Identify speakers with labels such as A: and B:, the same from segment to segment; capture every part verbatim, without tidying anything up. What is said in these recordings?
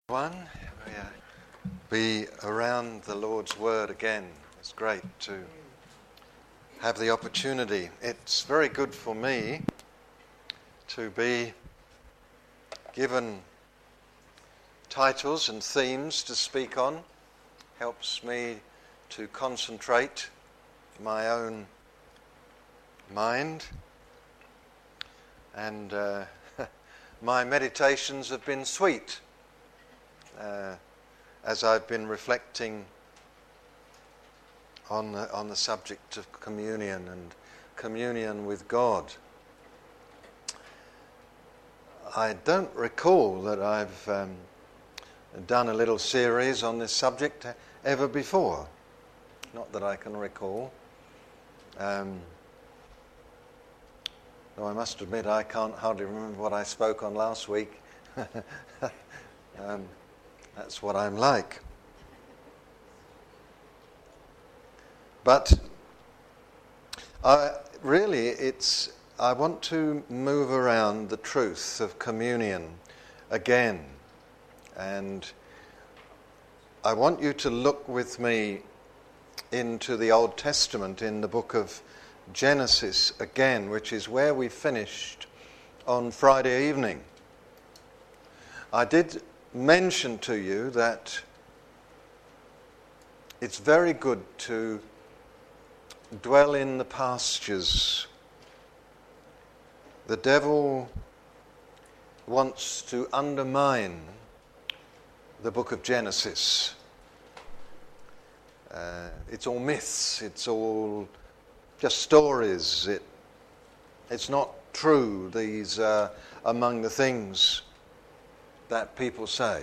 A: One, yeah. Be around the Lord's Word again. It's great to have the opportunity. It's very good for me to be given titles and themes to speak on. Helps me to concentrate my own mind. And uh, my meditations have been sweet. Uh, as I've been reflecting on the, on the subject of communion and communion with God. I don't recall that I've um, done a little series on this subject ever before. Not that I can recall. Um, though I must admit I can't hardly remember what I spoke on last week. um, That's what I'm like. But I, really, it's I want to move around the truth of communion again. And I want you to look with me into the Old Testament in the book of Genesis again, which is where we finished on Friday evening. I did mention to you that it's very good to dwell in the pastures. The devil wants to undermine the book of Genesis. Uh, it's all myths, it's all just stories. It, it's not true. These are among the things that people say.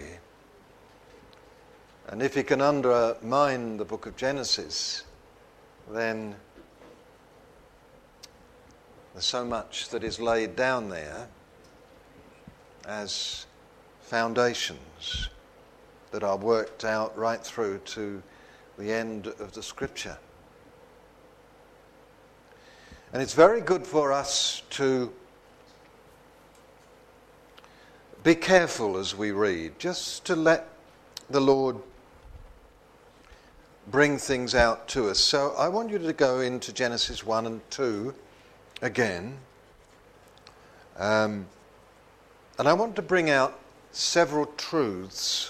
A: And if he can undermine the book of Genesis, then there's so much that is laid down there as foundations that are worked out right through to the end of the Scripture. And it's very good for us to be careful as we read, just to let the Lord bring things out to us. So I want you to go into Genesis one and two again. Um, and I want to bring out several truths.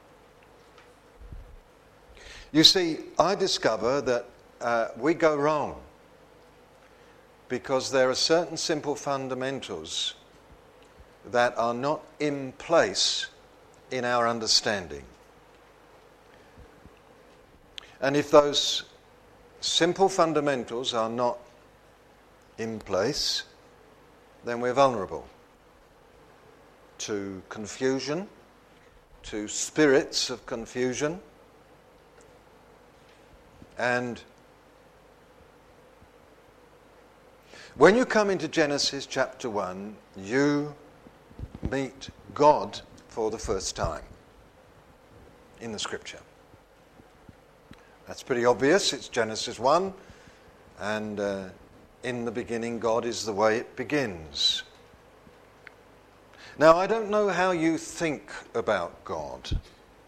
A: You see, I discover that uh, we go wrong because there are certain simple fundamentals that are not in place in our understanding. And if those simple fundamentals are not in place, then we're vulnerable to confusion, to spirits of confusion. And when you come into Genesis chapter one, you meet God for the first time in the Scripture. That's pretty obvious. It's Genesis one, and uh, in the beginning God is the way it begins. Now, I don't know how you think about God.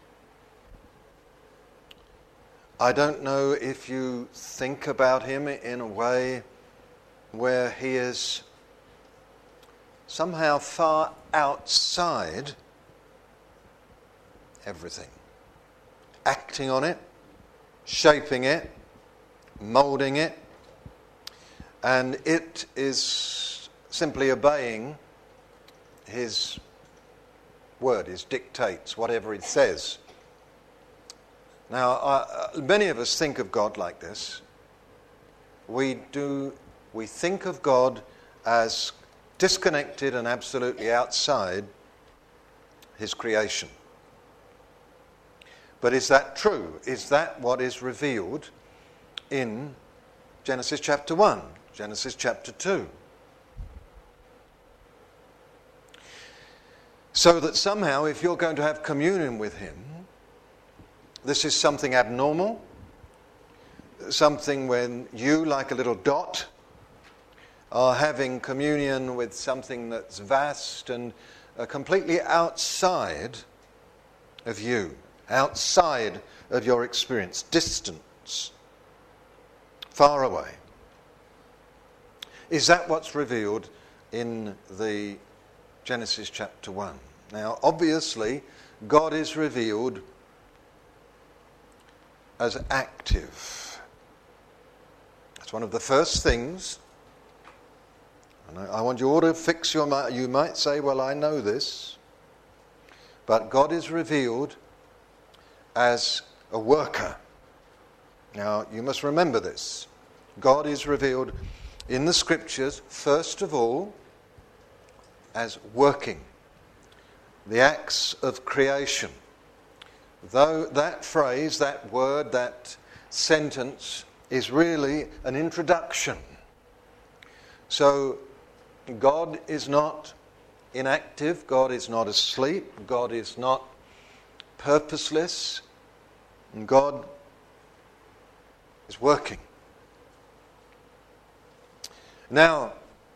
A: I don't know if you think about him in a way where he is somehow far outside everything, acting on it, shaping it, moulding it, and it is simply obeying his word, his dictates, whatever it says. Now, uh, many of us think of God like this. We do. We think of God as disconnected and absolutely outside his creation. But is that true? Is that what is revealed in Genesis chapter one, Genesis chapter two? So that somehow, if you're going to have communion with him, this is something abnormal, something when you, like a little dot, are having communion with something that's vast and uh, completely outside of you, outside of your experience, distance, far away. Is that what's revealed in the Genesis chapter one? Now, obviously, God is revealed as active. That's one of the first things. And I, I want you all to fix your mind. You might say, well, I know this. But God is revealed as a worker. Now, you must remember this. God is revealed in the Scriptures, first of all, as working. The acts of creation. Though that phrase, that word, that sentence is really an introduction. So God is not inactive, God is not asleep, God is not purposeless, and God is working. Now,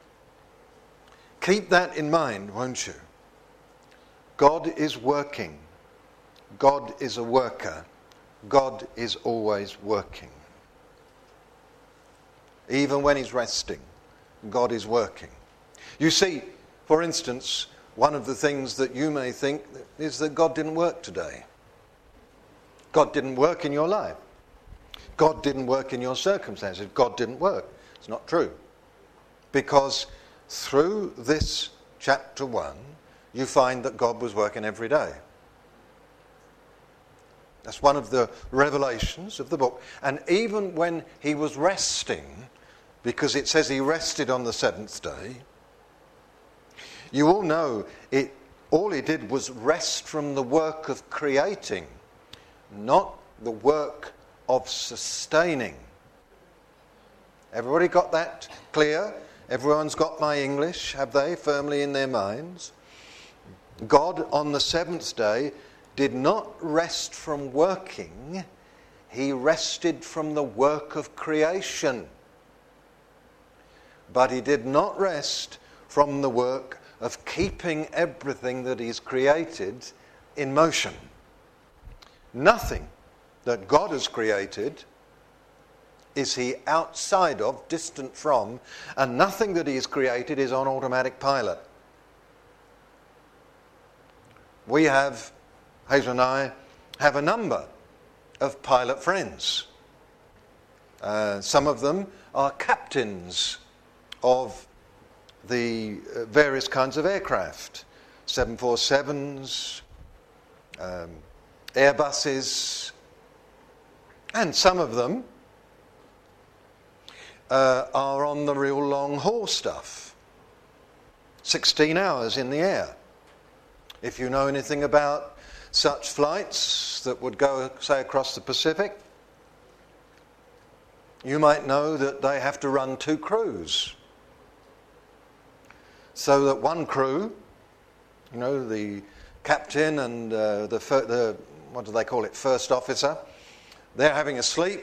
A: keep that in mind, won't you? God is working. God is a worker. God is always working. Even when he's resting, God is working. You see, for instance, one of the things that you may think is that God didn't work today. God didn't work in your life. God didn't work in your circumstances. God didn't work. It's not true. Because through this chapter one, you find that God was working every day. That's one of the revelations of the book. And even when he was resting, because it says he rested on the seventh day, you all know it. All he did was rest from the work of creating, not the work of sustaining. Everybody got that clear? Everyone's got my English, have they, firmly in their minds? God on the seventh day did not rest from working, he rested from the work of creation. But he did not rest from the work of keeping everything that he's created in motion. Nothing that God has created is he outside of, distant from, and nothing that he has created is on automatic pilot. We have, Hazel and I, have a number of pilot friends. Uh, some of them are captains of the various kinds of aircraft, seven forty-sevens, um, Airbuses, and some of them uh, are on the real long haul stuff, sixteen hours in the air. If you know anything about such flights that would go, say, across the Pacific, you might know that they have to run two crews. So that one crew, you know, the captain and uh, the, fir- the, what do they call it, first officer, they're having a sleep,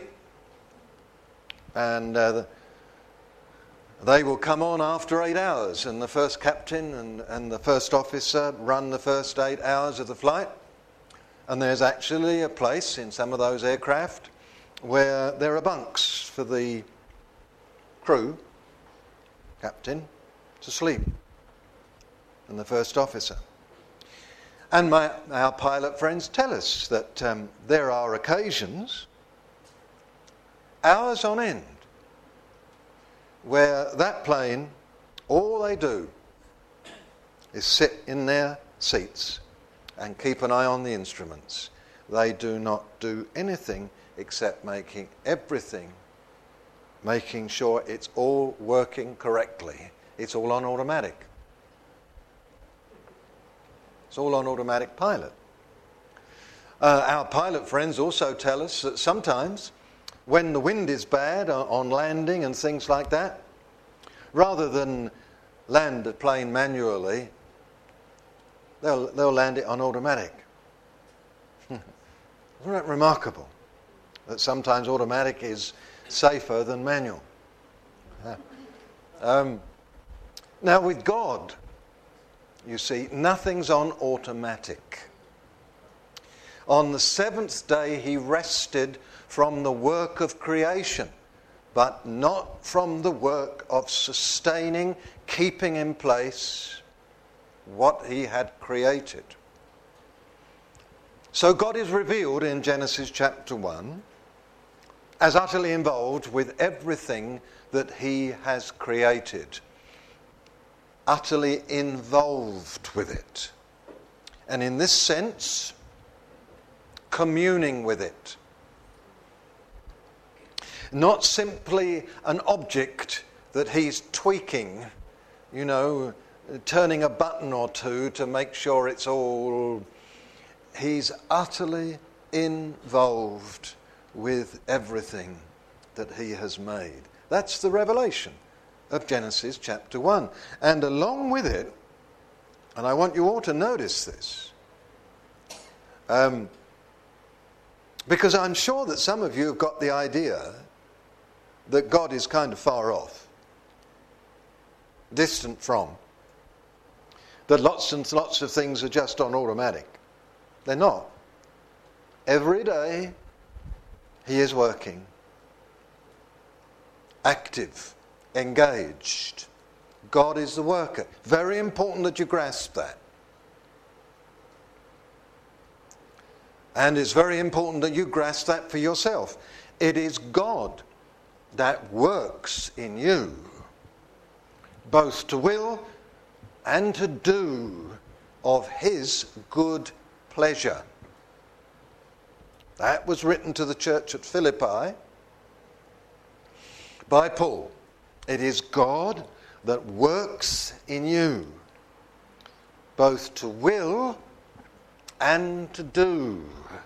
A: and uh, they will come on after eight hours, and the first captain and, and the first officer run the first eight hours of the flight. And there's actually a place in some of those aircraft where there are bunks for the crew, captain, to sleep, and the first officer. And my, our pilot friends tell us that um, there are occasions, hours on end, where that plane, all they do is sit in their seats and keep an eye on the instruments. They do not do anything except making everything, making sure it's all working correctly. It's all on automatic. It's all on automatic pilot. Uh, our pilot friends also tell us that sometimes when the wind is bad on landing and things like that, rather than land the plane manually, they'll, they'll land it on automatic. Isn't that remarkable? That sometimes automatic is safer than manual. Yeah. Um, now with God, you see, nothing's on automatic. On the seventh day he rested from the work of creation, but not from the work of sustaining, keeping in place what he had created. So God is revealed in Genesis chapter one as utterly involved with everything that he has created. Utterly involved with it. And in this sense, communing with it. Not simply an object that he's tweaking, you know, turning a button or two to make sure it's all... He's utterly involved with everything that he has made. That's the revelation of Genesis chapter one. And along with it, and I want you all to notice this, um, because I'm sure that some of you have got the idea that God is kind of far off, distant from, that lots and lots of things are just on automatic. They're not. Every day he is working, active, engaged. God is the worker. Very important that you grasp that. And it's very important that you grasp that for yourself. It is God that works in you, both to will and to do of his good pleasure. That was written to the church at Philippi by Paul. It is God that works in you, both to will and to do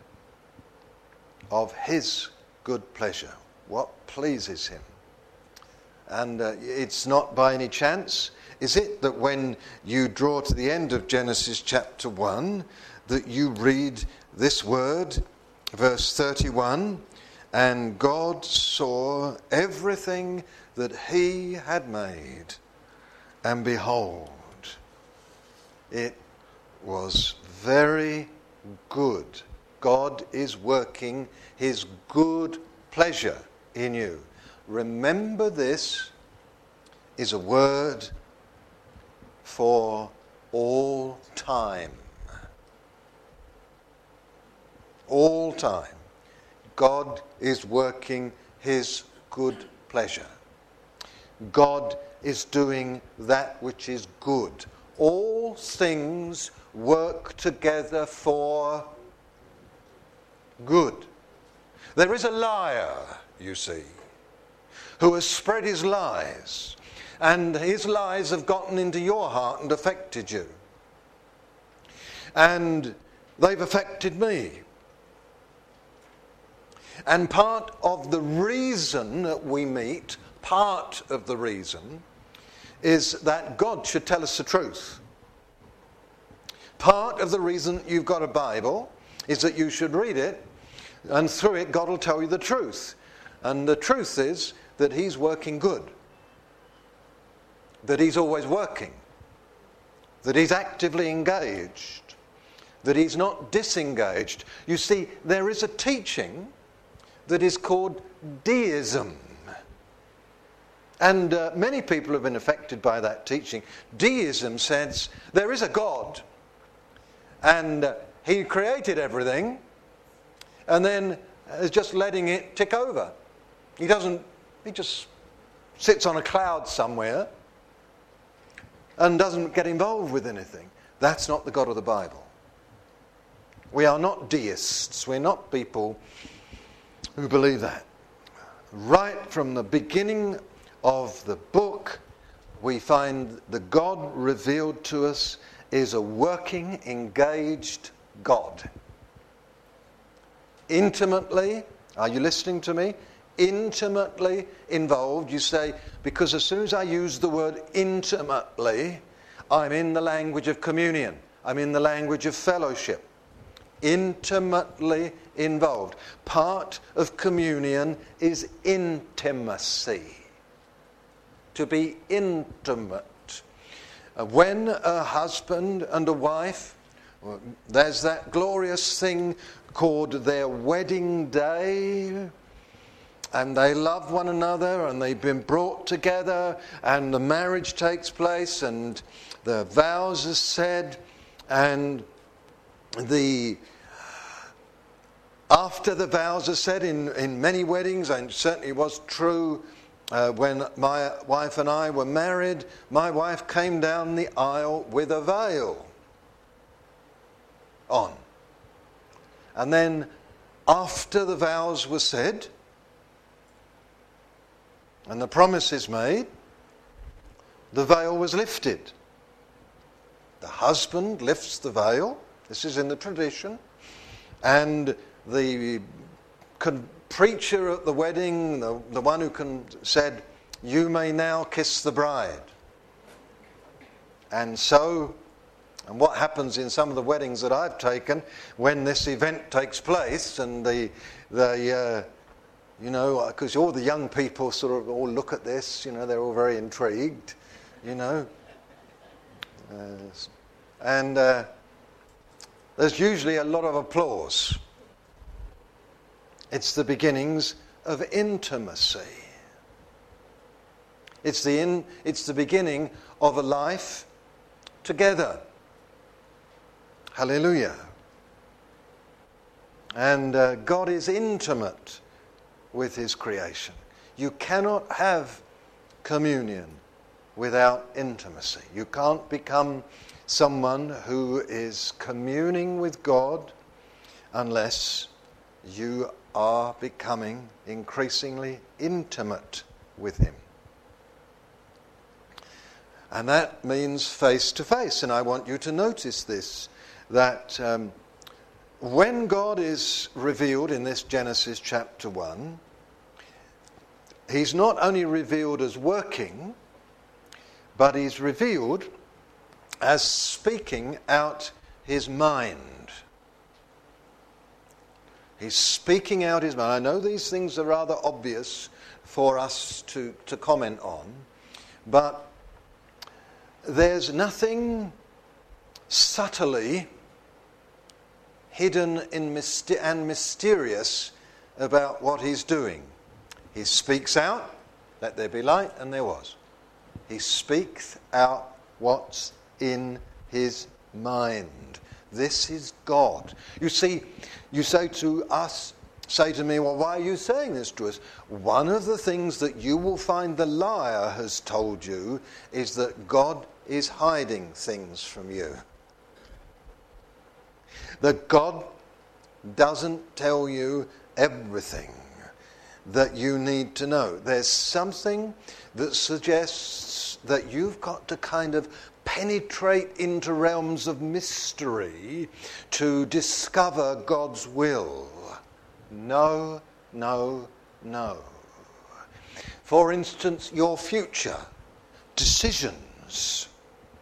A: of his good pleasure, what pleases him. And uh, it's not by any chance, is it, that when you draw to the end of Genesis chapter one, that you read this word, verse thirty-one, and God saw everything that he had made, and behold, it was very good. God is working his good pleasure in you. Remember, this is a word for all time. All time. God is working his good pleasure. God is doing that which is good. All things work together for good. There is a liar, you see, who has spread his lies, and his lies have gotten into your heart and affected you. And they've affected me. And part of the reason that we meet, part of the reason, is that God should tell us the truth. Part of the reason you've got a Bible is that you should read it, and through it God will tell you the truth. And the truth is that he's working good. That he's always working. That he's actively engaged. That he's not disengaged. You see, there is a teaching that is called deism. And uh, many people have been affected by that teaching. Deism says there is a God, and uh, he created everything, and then is just letting it tick over. He doesn't, he just sits on a cloud somewhere and doesn't get involved with anything. That's not the God of the Bible. We are not deists. We're not people who believe that. Right from the beginning of the book, we find the God revealed to us is a working, engaged God. Intimately, are you listening to me? Intimately involved. You say, because as soon as I use the word intimately, I'm in the language of communion. I'm in the language of fellowship. Intimately involved. Part of communion is intimacy. To be intimate. When a husband and a wife, there's that glorious thing called their wedding day. And they love one another, and they've been brought together, and the marriage takes place, and the vows are said, and the after the vows are said in, in many weddings, and certainly was true uh, when my wife and I were married, my wife came down the aisle with a veil on. And then after the vows were said, and the promises made, the veil was lifted. The husband lifts the veil. This is in the tradition. And the con- preacher at the wedding, the, the one who can, said, "You may now kiss the bride." And so, and what happens in some of the weddings that I've taken, when this event takes place, and the the uh, you know, because all the young people sort of all look at this, you know, they're all very intrigued, you know. Uh, and uh, there's usually a lot of applause. It's the beginnings of intimacy. It's the, in, it's the beginning of a life together. Hallelujah. And uh, God is intimate with his creation. You cannot have communion without intimacy. You can't become someone who is communing with God unless you are becoming increasingly intimate with him. And that means face to face. And I want you to notice this, that um, when God is revealed in this Genesis chapter one, he's not only revealed as working, but he's revealed as speaking out his mind. He's speaking out his mind. I know these things are rather obvious for us to, to comment on, but there's nothing subtly hidden in myster- and mysterious about what he's doing. He speaks out, "Let there be light," and there was. He speaks out what's in his mind. This is God. You see, you say to us, say to me, "Well, why are you saying this to us?" One of the things that you will find the liar has told you is that God is hiding things from you. That God doesn't tell you everything that you need to know. There's something that suggests that you've got to kind of penetrate into realms of mystery to discover God's will. No, no, no. For instance, your future decisions,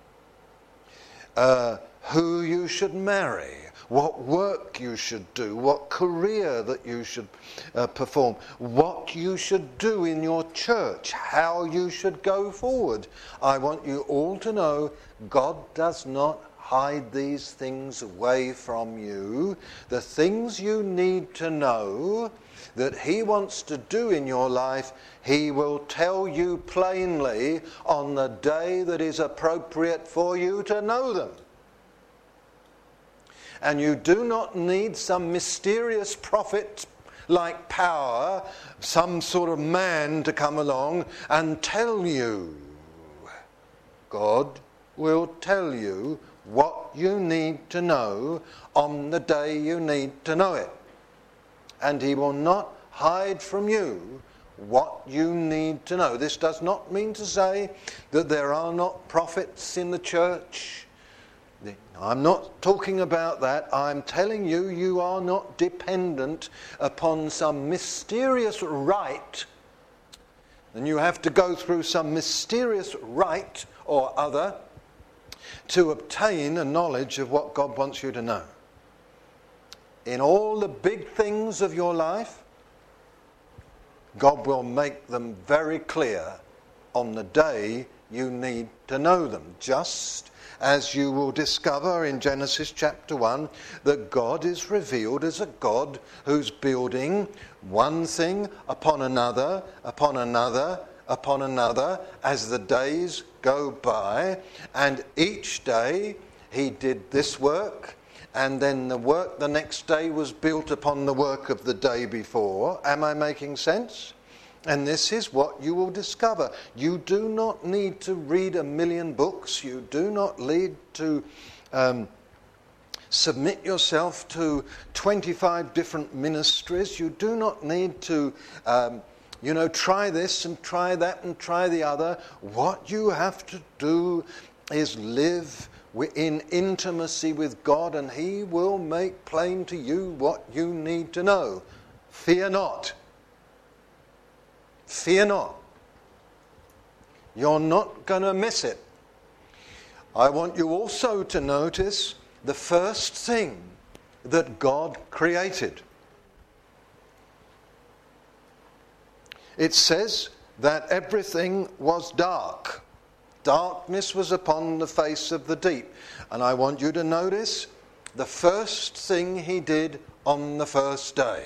A: uh, who you should marry, what work you should do, what career that you should uh, perform, what you should do in your church, how you should go forward. I want you all to know God does not hide these things away from you. The things you need to know that he wants to do in your life, he will tell you plainly on the day that is appropriate for you to know them. And you do not need some mysterious prophet like power, some sort of man to come along and tell you. God will tell you what you need to know on the day you need to know it. And he will not hide from you what you need to know. This does not mean to say that there are not prophets in the church. I'm not talking about that. I'm telling you, you are not dependent upon some mysterious rite, and you have to go through some mysterious rite or other to obtain a knowledge of what God wants you to know. In all the big things of your life, God will make them very clear on the day you need to know them. Just as you will discover in Genesis chapter one that God is revealed as a God who's building one thing upon another, upon another, upon another as the days go by, and each day he did this work, and then the work the next day was built upon the work of the day before. Am I making sense? And this is what you will discover. You do not need to read a million books. You do not need to um, submit yourself to twenty-five different ministries. You do not need to, um, you know, try this and try that and try the other. What you have to do is live in intimacy with God, and he will make plain to you what you need to know. Fear not. Fear not. You're not going to miss it. I want you also to notice the first thing that God created. It says that everything was dark. Darkness was upon the face of the deep. And I want you to notice the first thing he did on the first day.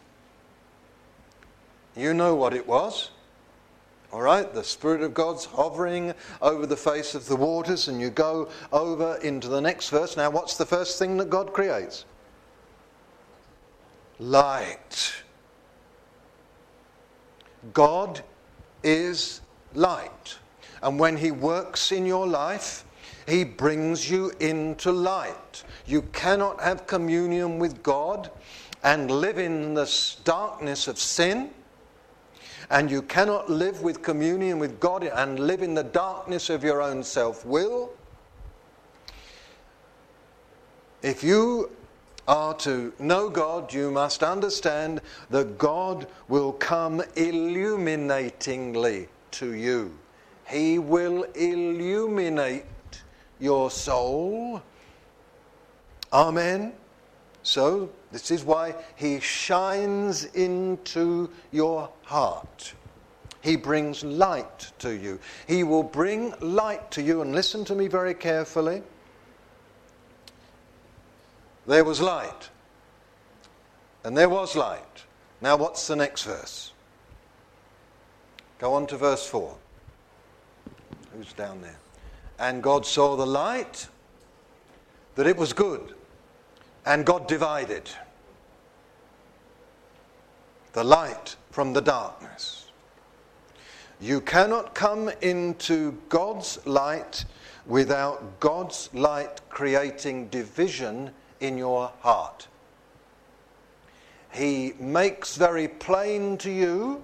A: You know what it was. All right, the Spirit of God's hovering over the face of the waters, and you go over into the next verse. Now, what's the first thing that God creates? Light. God is light. And when he works in your life, he brings you into light. You cannot have communion with God and live in the darkness of sin. And you cannot live with communion with God and live in the darkness of your own self-will. If you are to know God, you must understand that God will come illuminatingly to you. He will illuminate your soul. Amen. So, this is why he shines into your heart. He brings light to you. He will bring light to you. And listen to me very carefully. There was light. And there was light. Now what's the next verse? Go on to verse four. Who's down there? And God saw the light, that it was good. And God divided the light from the darkness. You cannot come into God's light without God's light creating division in your heart. He makes very plain to you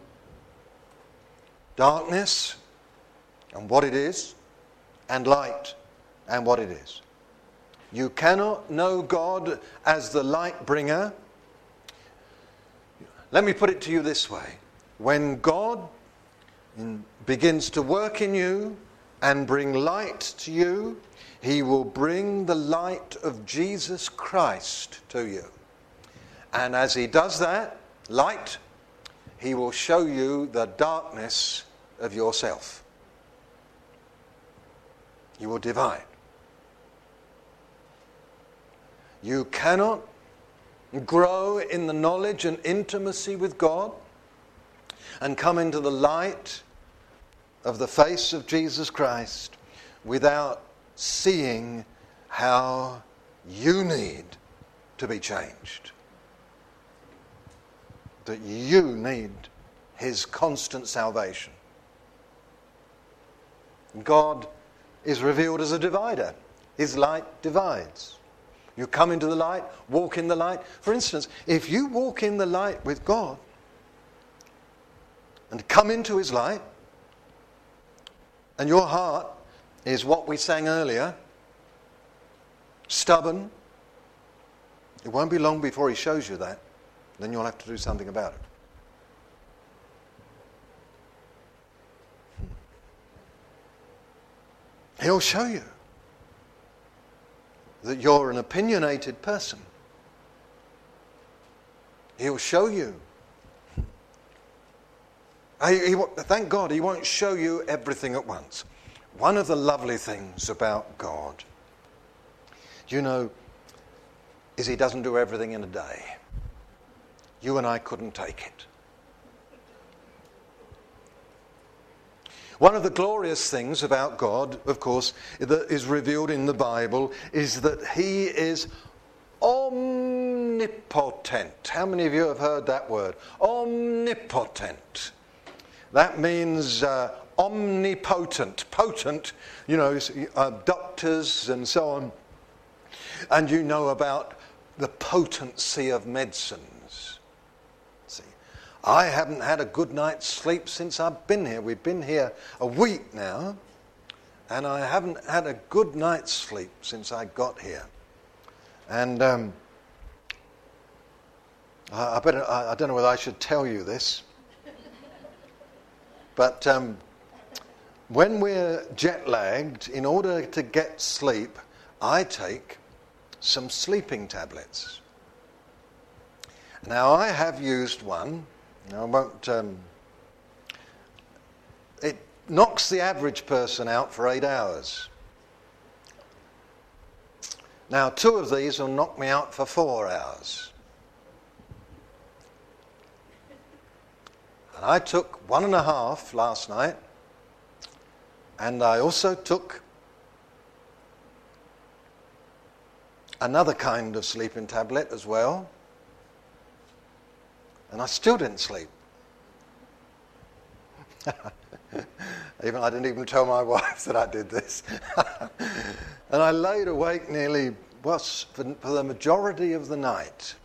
A: darkness and what it is, and light and what it is. You cannot know God as the light bringer. Let me put it to you this way. When God begins to work in you and bring light to you, he will bring the light of Jesus Christ to you. And as he does that, light, he will show you the darkness of yourself. He will divide. You cannot grow in the knowledge and intimacy with God and come into the light of the face of Jesus Christ without seeing how you need to be changed. That you need his constant salvation. God is revealed as a divider. His light divides. You come into the light, walk in the light. For instance, if you walk in the light with God and come into his light, and your heart is what we sang earlier, stubborn, it won't be long before he shows you that. Then you'll have to do something about it. He'll show you that you're an opinionated person. He'll show you. He, he, thank God he won't show you everything at once. one of the lovely things about God, you know, is he doesn't do everything in a day. You and I couldn't take it. One of the glorious things about God, of course, that is revealed in the Bible is that he is omnipotent. How many of you have heard that word? Omnipotent. That means uh, omnipotent. Potent, you know, uh, doctors and so on. And you know about the potency of medicines. See, I haven't had a good night's sleep since I've been here. We've been here a week now, and I haven't had a good night's sleep since I got here. And um, I, I better I, I don't know whether I should tell you this, but um, when we're jet lagged, in order to get sleep, I take some sleeping tablets. Now I have used one. I won't. Um, it knocks the average person out for eight hours. Now two of these will knock me out for four hours. And I took one and a half last night, and I also took another kind of sleeping tablet as well, and I still didn't sleep. even I didn't even tell my wife that I did this. And I laid awake nearly, well, for, for the majority of the night.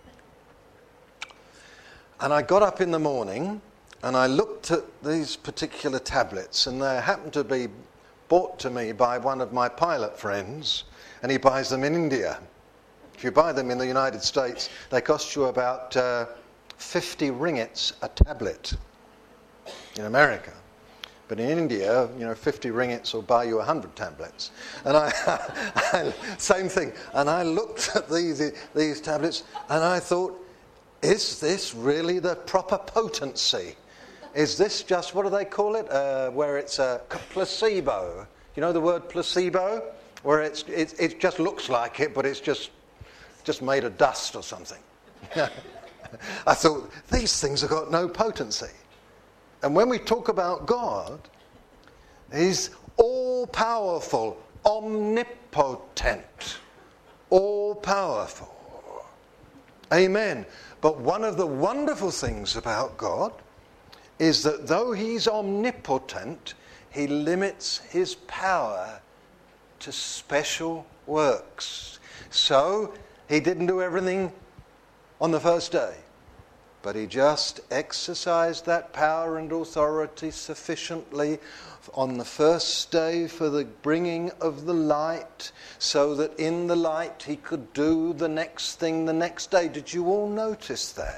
A: And I got up in the morning and I looked at these particular tablets, and they happened to be bought to me by one of my pilot friends, and he buys them in India. If you buy them in the United States, they cost you about uh, fifty ringgits a tablet in America. But in India, you know, fifty ringgits will buy you one hundred tablets. And I, I, same thing. And I looked at these, these tablets and I thought, is this really the proper potency? Is this just, what do they call it? Uh, where it's a placebo. You know the word placebo? Where it's, it, it just looks like it, but it's just, just made of dust or something. I thought, these things have got no potency. And when we talk about God, he's all-powerful, omnipotent, all-powerful. Amen. But one of the wonderful things about God is that though he's omnipotent, he limits his power to special works. So he didn't do everything on the first day, but he just exercised that power and authority sufficiently on the first day for the bringing of the light, so that in the light he could do the next thing the next day. Did you all notice that?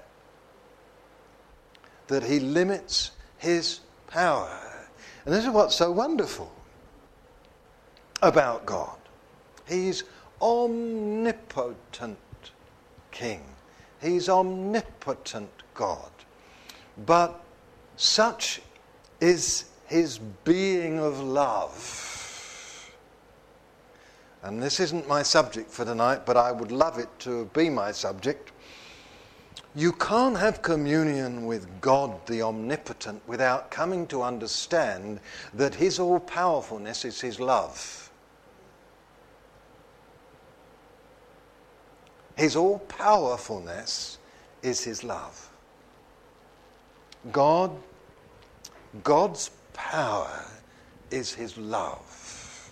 A: That he limits his power. And this is what's so wonderful about God. He's omnipotent King. He's omnipotent God. But such is his being of love. And this isn't my subject for tonight, but I would love it to be my subject. You can't have communion with God the omnipotent without coming to understand that his all-powerfulness is his love. His all-powerfulness is his love. God, God's power is his love.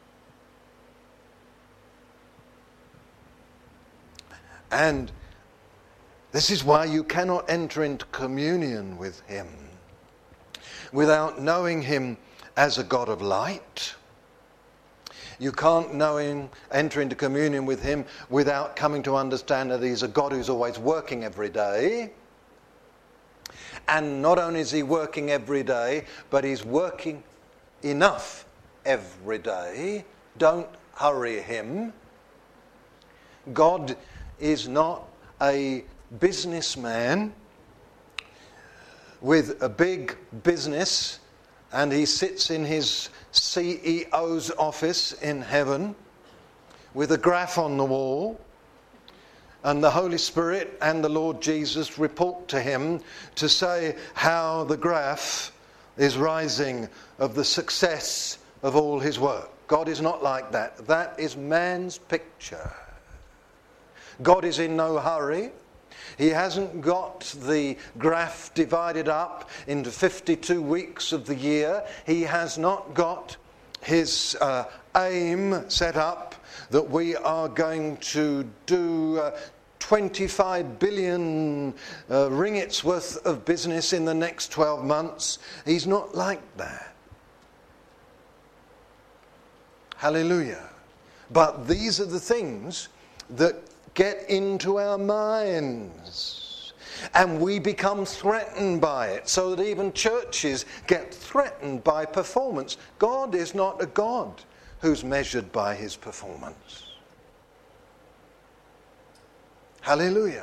A: And this is why you cannot enter into communion with him without knowing him as a God of light. You can't know him, enter into communion with him without coming to understand that he's a God who's always working every day. And not only is he working every day, but he's working enough every day. Don't hurry him. God is not a businessman with a big business and he sits in his C E O's office in heaven with a graph on the wall, and the Holy Spirit and the Lord Jesus report to him to say how the graph is rising of the success of all his work. God is not like that. That is man's picture. God is in no hurry. He hasn't got the graph divided up into fifty-two weeks of the year. He has not got his uh, aim set up that we are going to do uh, twenty-five billion uh, ringgits worth of business in the next twelve months. He's not like that. Hallelujah. But these are the things that get into our minds, and we become threatened by it, so that even churches get threatened by performance. God is not a God who's measured by his performance. Hallelujah.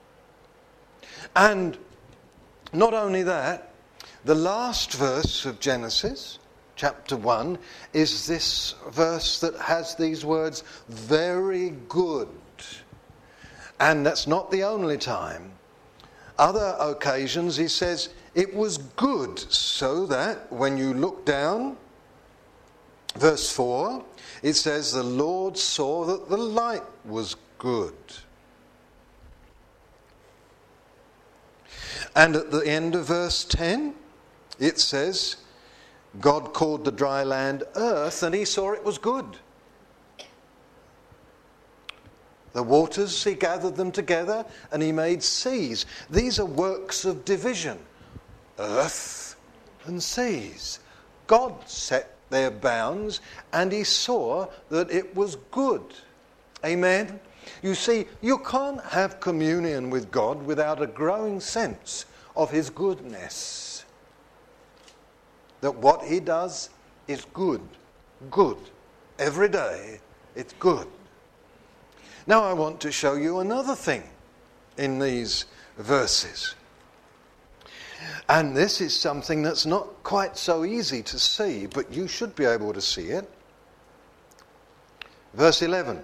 A: And not only that, the last verse of Genesis, chapter one, is this verse that has these words, very good. And that's not the only time. Other occasions he says, it was good, so that when you look down, verse four, it says, the Lord saw that the light was good. And at the end of verse ten, it says, God called the dry land earth, and he saw it was good. The waters, he gathered them together, and he made seas. These are works of division. Earth and seas. God set their bounds, and he saw that it was good. Amen? You see, you can't have communion with God without a growing sense of his goodness. That what he does is good. Good. Every day, it's good. Now I want to show you another thing in these verses. And this is something that's not quite so easy to see, but you should be able to see it. Verse eleven.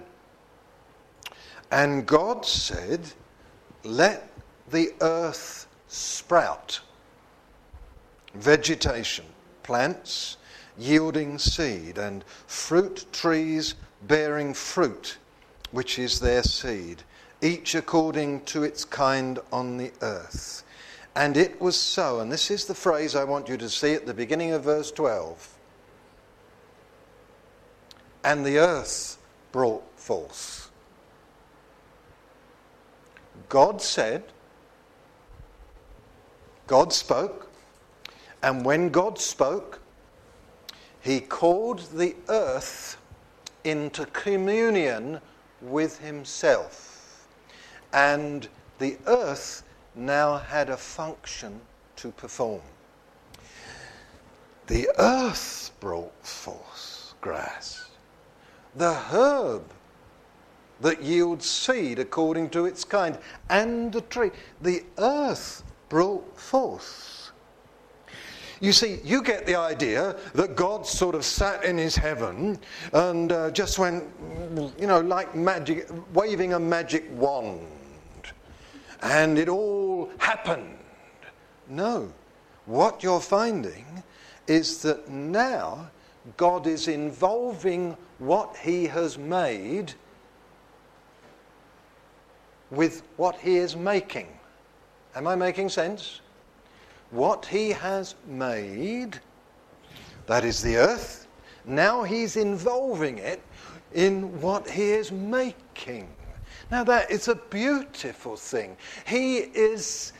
A: And God said, let the earth sprout. Vegetation, plants yielding seed, and fruit trees bearing fruit, which is their seed, each according to its kind on the earth. And it was so, and this is the phrase I want you to see at the beginning of verse twelve. And the earth brought forth. God said, God spoke, and when God spoke, he called the earth into communion with himself. And the earth now had a function to perform. The earth brought forth grass. The herb that yields seed according to its kind, and the tree. The earth brought forth. You see, you get the idea that God sort of sat in his heaven and uh, just went, you know, like magic, waving a magic wand. And it all happened. No. What you're finding is that now God is involving what he has made with what he is making. Am I making sense? What he has made, that is the earth, now he's involving it in what he is making. Now that is a beautiful thing. He is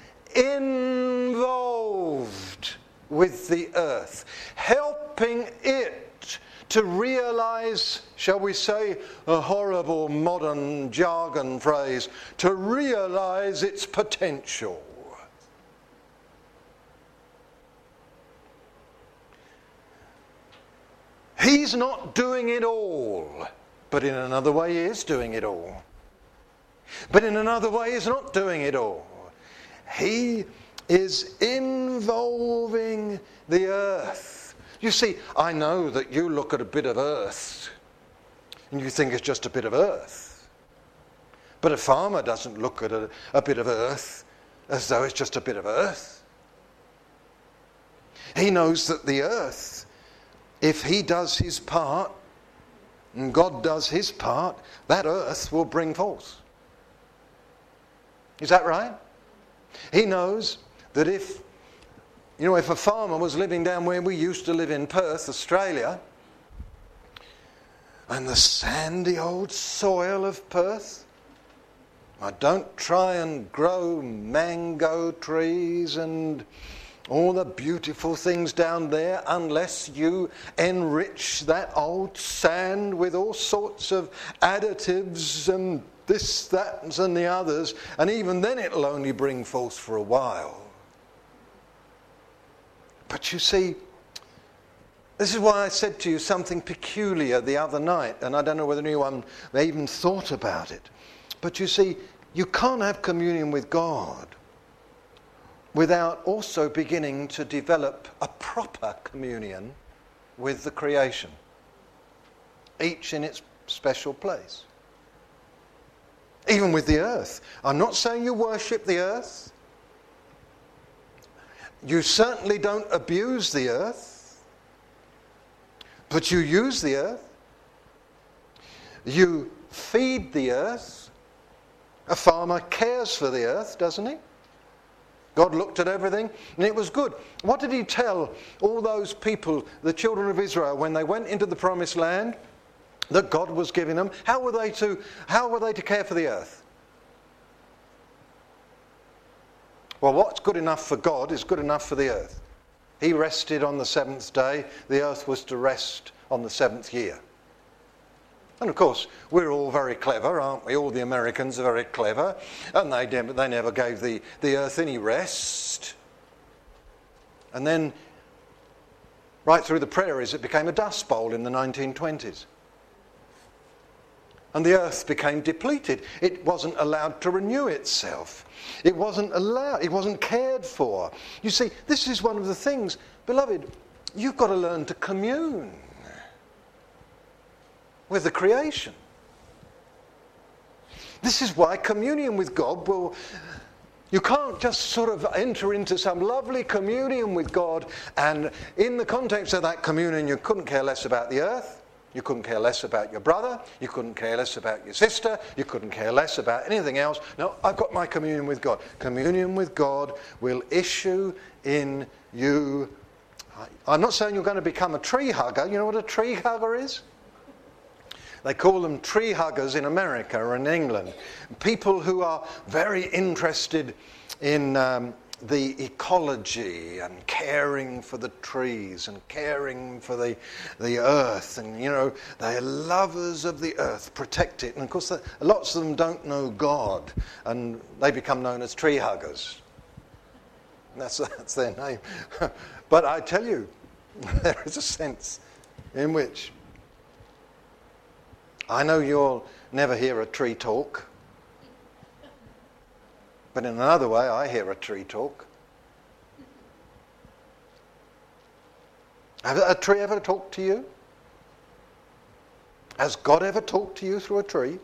A: involved with the earth, helping it to realize, shall we say, a horrible modern jargon phrase, to realize its potential. He's not doing it all, but in another way he is doing it all. But in another way he's not doing it all. He is involving the earth You see, I know that you look at a bit of earth and you think it's just a bit of earth. But a farmer doesn't look at a, a bit of earth as though it's just a bit of earth. He knows that the earth, if he does his part and God does his part, that earth will bring forth. Is that right? He knows that if, you know, if a farmer was living down where we used to live in Perth, Australia, and the sandy old soil of Perth, I don't try and grow mango trees and all the beautiful things down there unless you enrich that old sand with all sorts of additives and this, that and the others, and even then it'll only bring forth for a while. But you see, this is why I said to you something peculiar the other night, and I don't know whether anyone even thought about it. But you see, you can't have communion with God without also beginning to develop a proper communion with the creation, each in its special place. Even with the earth. I'm not saying you worship the earth. You certainly don't abuse the earth, but you use the earth. You feed the earth. A farmer cares for the earth, doesn't he? God looked at everything and it was good. What did he tell all those people, the children of Israel, when they went into the promised land that God was giving them? How were they to, how were they to care for the earth? Well, what's good enough for God is good enough for the earth. He rested on the seventh day. The earth was to rest on the seventh year. And of course, we're all very clever, aren't we? All the Americans are very clever. And they, they never gave the, the earth any rest. And then, right through the prairies, it became a dust bowl in the nineteen twenties. And the earth became depleted. It wasn't allowed to renew itself. It wasn't allowed, it wasn't cared for. You see, this is one of the things, beloved, you've got to learn to commune with the creation. This is why communion with God will... You can't just sort of enter into some lovely communion with God and in the context of that communion you couldn't care less about the earth, you couldn't care less about your brother, you couldn't care less about your sister, you couldn't care less about anything else. No, I've got my communion with God. Communion with God will issue in you. I'm not saying you're going to become a tree hugger. You know what a tree hugger is? They call them tree huggers in America or in England. People who are very interested in um, the ecology and caring for the trees and caring for the, the earth. And, you know, they're lovers of the earth, protect it. And, of course, the, lots of them don't know God. And they become known as tree huggers. That's, that's their name. But I tell you, there is a sense in which... I know you'll never hear a tree talk, but in another way I hear a tree talk. Has a tree ever talked to you? Has God ever talked to you through a tree?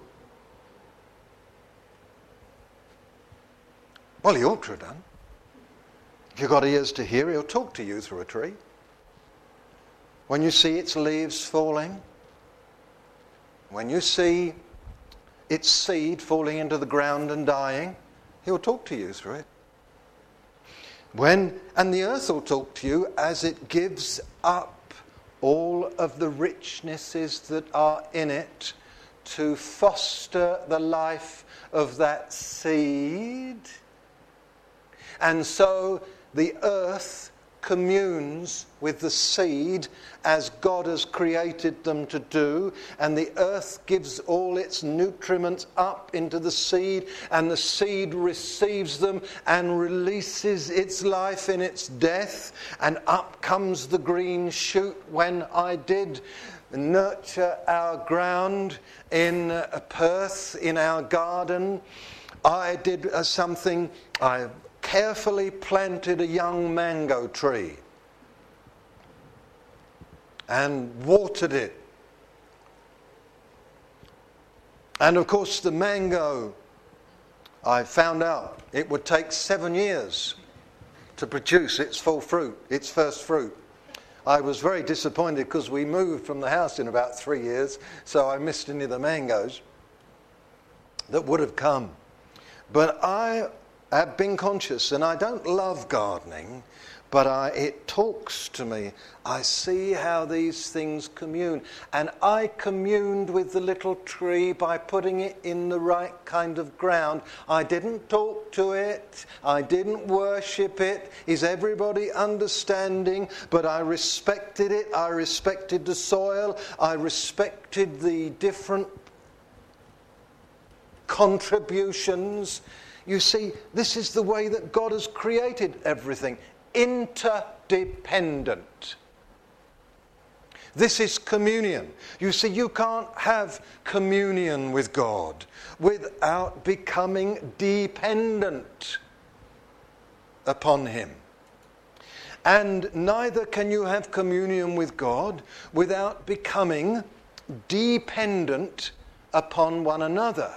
A: Well, he ought to have done. If you've got ears to hear, he'll talk to you through a tree. When you see its leaves falling, when you see its seed falling into the ground and dying, he'll talk to you through it. When, and the earth will talk to you as it gives up all of the richnesses that are in it to foster the life of that seed. And so the earth communes with the seed as God has created them to do, and the earth gives all its nutriments up into the seed, and the seed receives them and releases its life in its death, and up comes the green shoot. When I did nurture our ground in uh, Perth, in our garden, I did uh, something, I carefully planted a young mango tree. and watered it. And of course the mango, I found out it would take seven years to produce its full fruit, its first fruit. I was very disappointed because we moved from the house in about three years, so I missed any of the mangoes that would have come. But I have been conscious, and I don't love gardening, but I, it talks to me. I see how these things commune. And I communed with the little tree by putting it in the right kind of ground. I didn't talk to it. I didn't worship it. Is everybody understanding? But I respected it. I respected the soil. I respected the different contributions. You see, this is the way that God has created everything. Interdependent. This is communion. You see, you can't have communion with God without becoming dependent upon Him. And neither can you have communion with God without becoming dependent upon one another.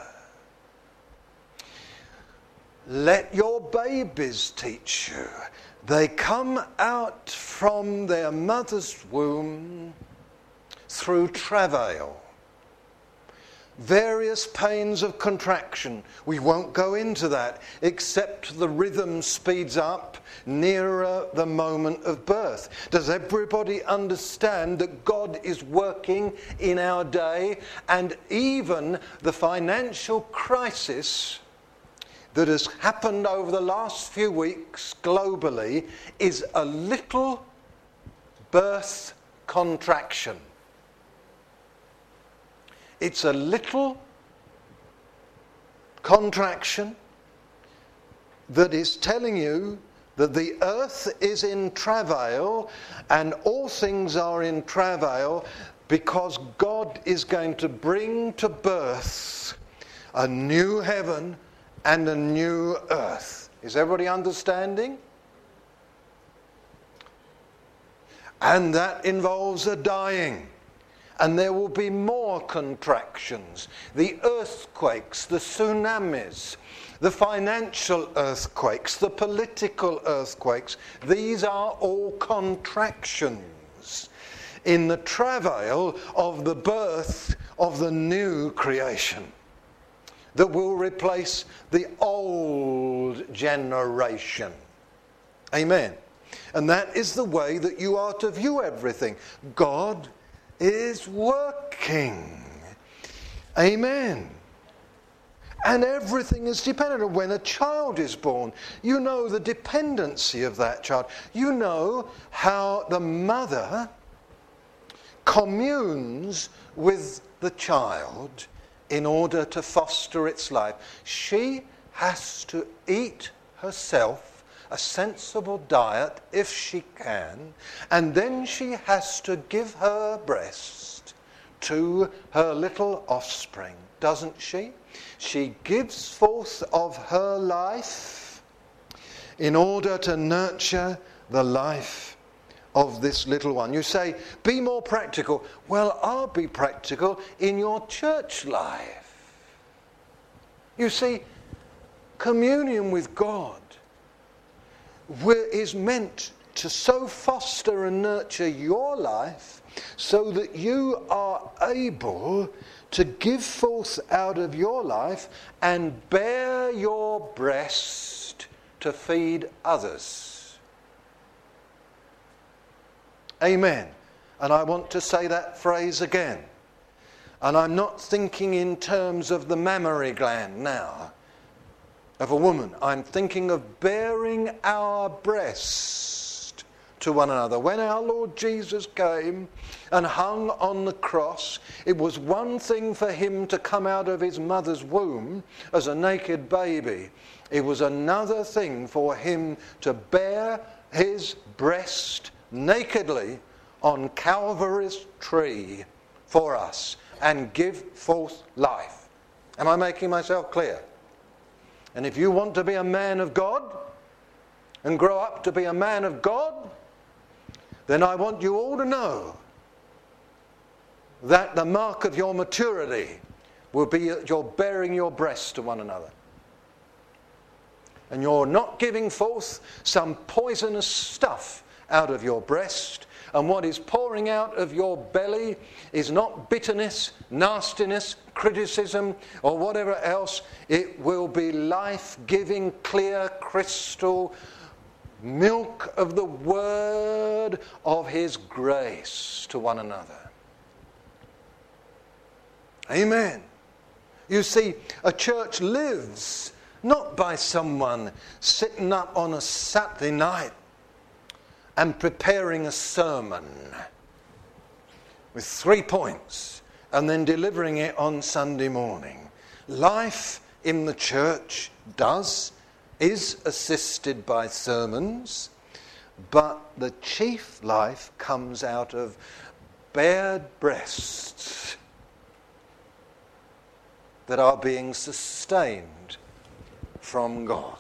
A: Let your babies teach you. They come out from their mother's womb through travail. Various pains of contraction. We won't go into that, except the rhythm speeds up nearer the moment of birth. Does everybody understand that God is working in our day? And even the financial crisis that has happened over the last few weeks globally is a little birth contraction. It's a little contraction that is telling you that the earth is in travail, and all things are in travail because God is going to bring to birth a new heaven and a new earth. Is everybody understanding? And that involves a dying. And there will be more contractions. The earthquakes, the tsunamis, the financial earthquakes, the political earthquakes. These are all contractions in the travail of the birth of the new creation that will replace the old generation. Amen. And that is the way that you are to view everything. God is working. Amen. And everything is dependent on when a child is born. You know the dependency of that child. You know how the mother communes with the child in order to foster its life. She has to eat herself a sensible diet if she can, and then she has to give her breast to her little offspring, doesn't she? She gives forth of her life in order to nurture the life of this little one. You say, be more practical. Well, I'll be practical in your church life. You see, communion with God is meant to so foster and nurture your life so that you are able to give forth out of your life and bear your breast to feed others. Amen. And I want to say that phrase again. And I'm not thinking in terms of the mammary gland now, of a woman. I'm thinking of bearing our breast to one another. When our Lord Jesus came and hung on the cross, it was one thing for him to come out of his mother's womb as a naked baby. It was another thing for him to bear his breast nakedly on Calvary's tree for us and give forth life. Am I making myself clear? And if you want to be a man of God and grow up to be a man of God, then I want you all to know that the mark of your maturity will be that you're bearing your breast to one another. And you're not giving forth some poisonous stuff out of your breast. And what is pouring out of your belly is not bitterness, nastiness, criticism, or whatever else. It will be life-giving, clear, crystal milk of the word of his grace to one another. Amen. You see, a church lives not by someone sitting up on a Saturday night and preparing a sermon with three points and then delivering it on Sunday morning. Life in the church does, is assisted by sermons, but the chief life comes out of bared breasts that are being sustained from God.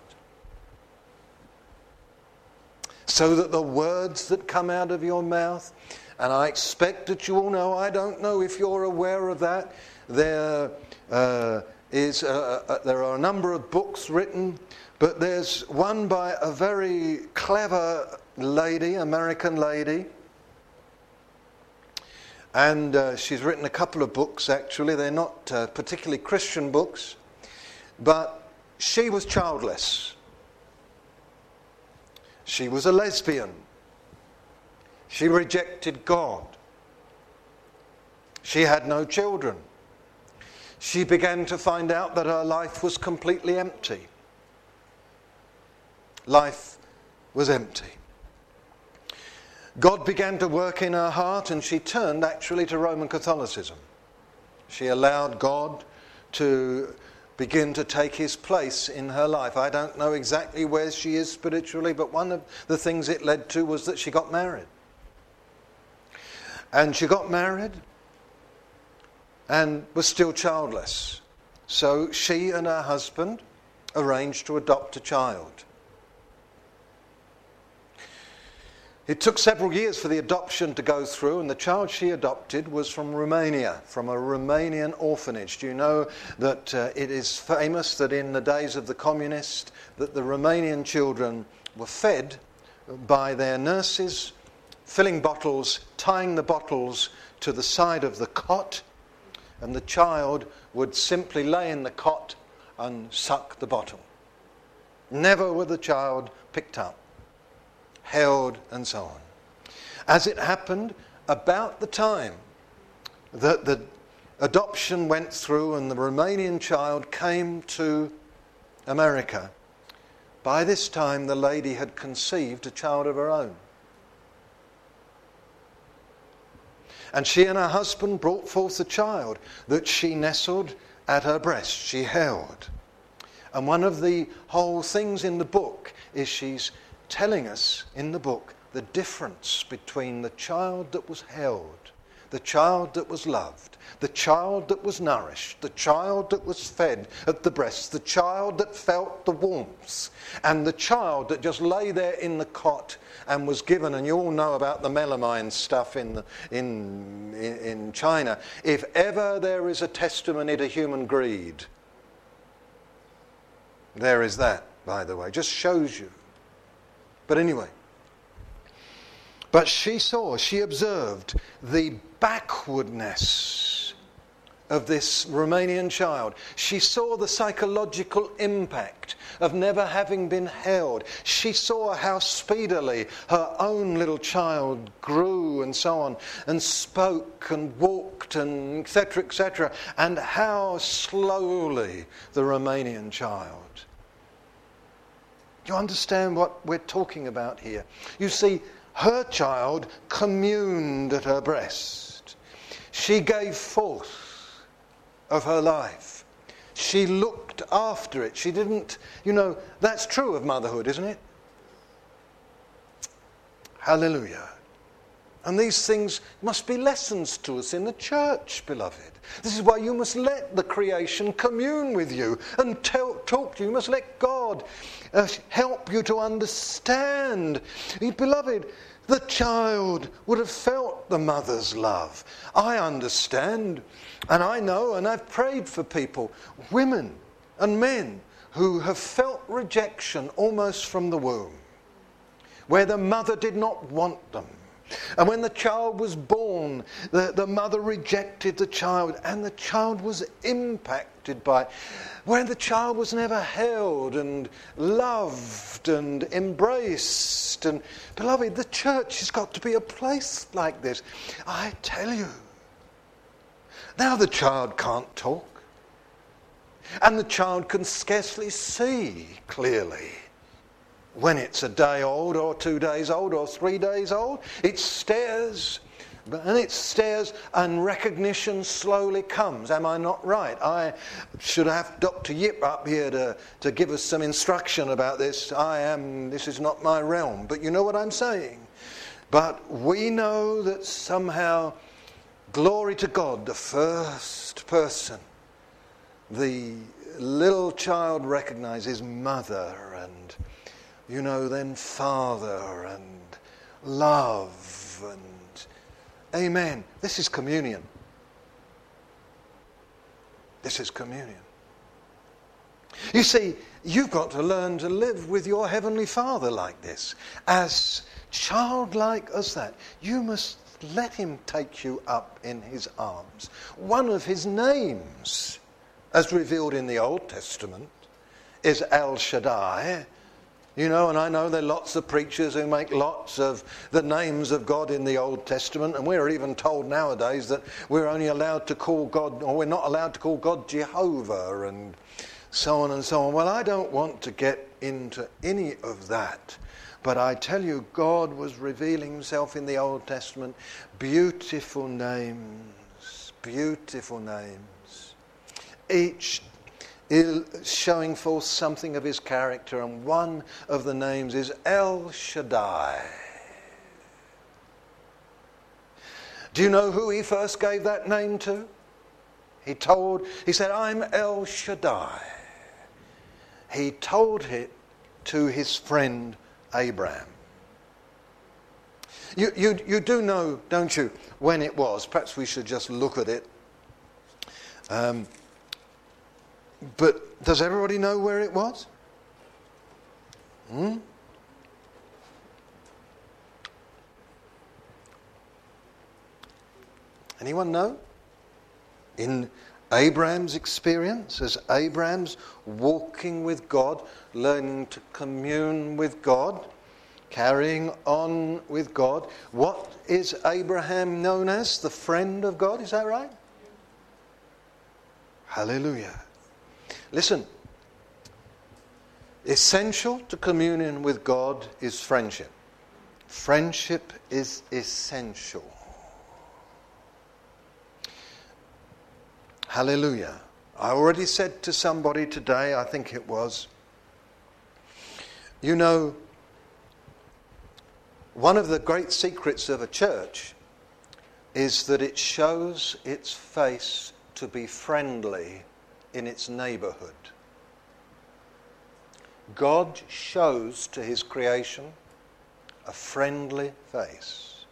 A: So that the words that come out of your mouth, and I expect that you all know, I don't know if you're aware of that, there uh, is a, a, there are a number of books written, but there's one by a very clever lady, American lady, and uh, she's written a couple of books actually. They're not uh, particularly Christian books, but she was childless. She was a lesbian. She rejected God. She had no children. She began to find out that her life was completely empty. Life was empty. God began to work in her heart, and she turned actually to Roman Catholicism. She allowed God to begin to take his place in her life. I don't know exactly where she is spiritually, but one of the things it led to was that she got married. And she got married and was still childless. So she and her husband arranged to adopt a child. It took several years for the adoption to go through, and the child she adopted was from Romania, from a Romanian orphanage. Do you know that uh, it is famous that in the days of the communists that the Romanian children were fed by their nurses, filling bottles, tying the bottles to the side of the cot, and the child would simply lay in the cot and suck the bottle. Never was the child picked up, held, and so on. As it happened, about the time that the adoption went through and the Romanian child came to America, by this time the lady had conceived a child of her own. And she and her husband brought forth a child that she nestled at her breast, she held. And one of the whole things in the book is she's telling us in the book the difference between the child that was held, the child that was loved, the child that was nourished, the child that was fed at the breast, the child that felt the warmth, and the child that just lay there in the cot and was given, and you all know about the melamine stuff in, the, in, in, in China. If ever there is a testimony to human greed, there is that, by the way. Just shows you. But anyway, but she saw, she observed the backwardness of this Romanian child. She saw the psychological impact of never having been held. She saw how speedily her own little child grew and so on, and spoke and walked and et cetera, et cetera, and how slowly the Romanian child. Do you understand what we're talking about here? You see, her child communed at her breast. She gave forth of her life. She looked after it. She didn't, you know, that's true of motherhood, isn't it? Hallelujah. And these things must be lessons to us in the church, beloved. This is why you must let the creation commune with you and tell, talk to you. You must let God uh, help you to understand. Beloved, the child would have felt the mother's love. I understand, and I know, and I've prayed for people, women and men, who have felt rejection almost from the womb, where the mother did not want them. And when the child was born, the, the mother rejected the child, and the child was impacted by it. When the child was never held and loved and embraced. And beloved, the church has got to be a place like this. I tell you. Now the child can't talk. And the child can scarcely see clearly. When it's a day old or two days old or three days old, it stares, and it stares, and recognition slowly comes. Am I not right? I should have Doctor Yip up here to, to give us some instruction about this. I am, this is not my realm, but you know what I'm saying. But we know that somehow, glory to God, the first person, the little child recognizes mother and, you know, then father and love and amen. This is communion. This is communion. You see, you've got to learn to live with your Heavenly Father like this. As childlike as that. You must let Him take you up in His arms. One of His names, as revealed in the Old Testament, is El Shaddai. You know, and I know there are lots of preachers who make lots of the names of God in the Old Testament, and we're even told nowadays that we're only allowed to call God, or we're not allowed to call God Jehovah, and so on and so on. Well, I don't want to get into any of that, but I tell you, God was revealing Himself in the Old Testament. Beautiful names, beautiful names. Each showing forth something of His character, and one of the names is El Shaddai. Do you know who He first gave that name to? He told, He said, I'm El Shaddai. He told it to His friend Abraham. You, you, you do know, don't you, when it was. Perhaps we should just look at it. Um, But does everybody know where it was? Hmm? Anyone know? In Abraham's experience, as Abraham's walking with God, learning to commune with God, carrying on with God, what is Abraham known as? The friend of God, is that right? Hallelujah. Listen, essential to communion with God is friendship. Friendship is essential. Hallelujah. I already said to somebody today, I think it was, you know, one of the great secrets of a church is that it shows its face to be friendly in its neighborhood. God shows to His creation a friendly face.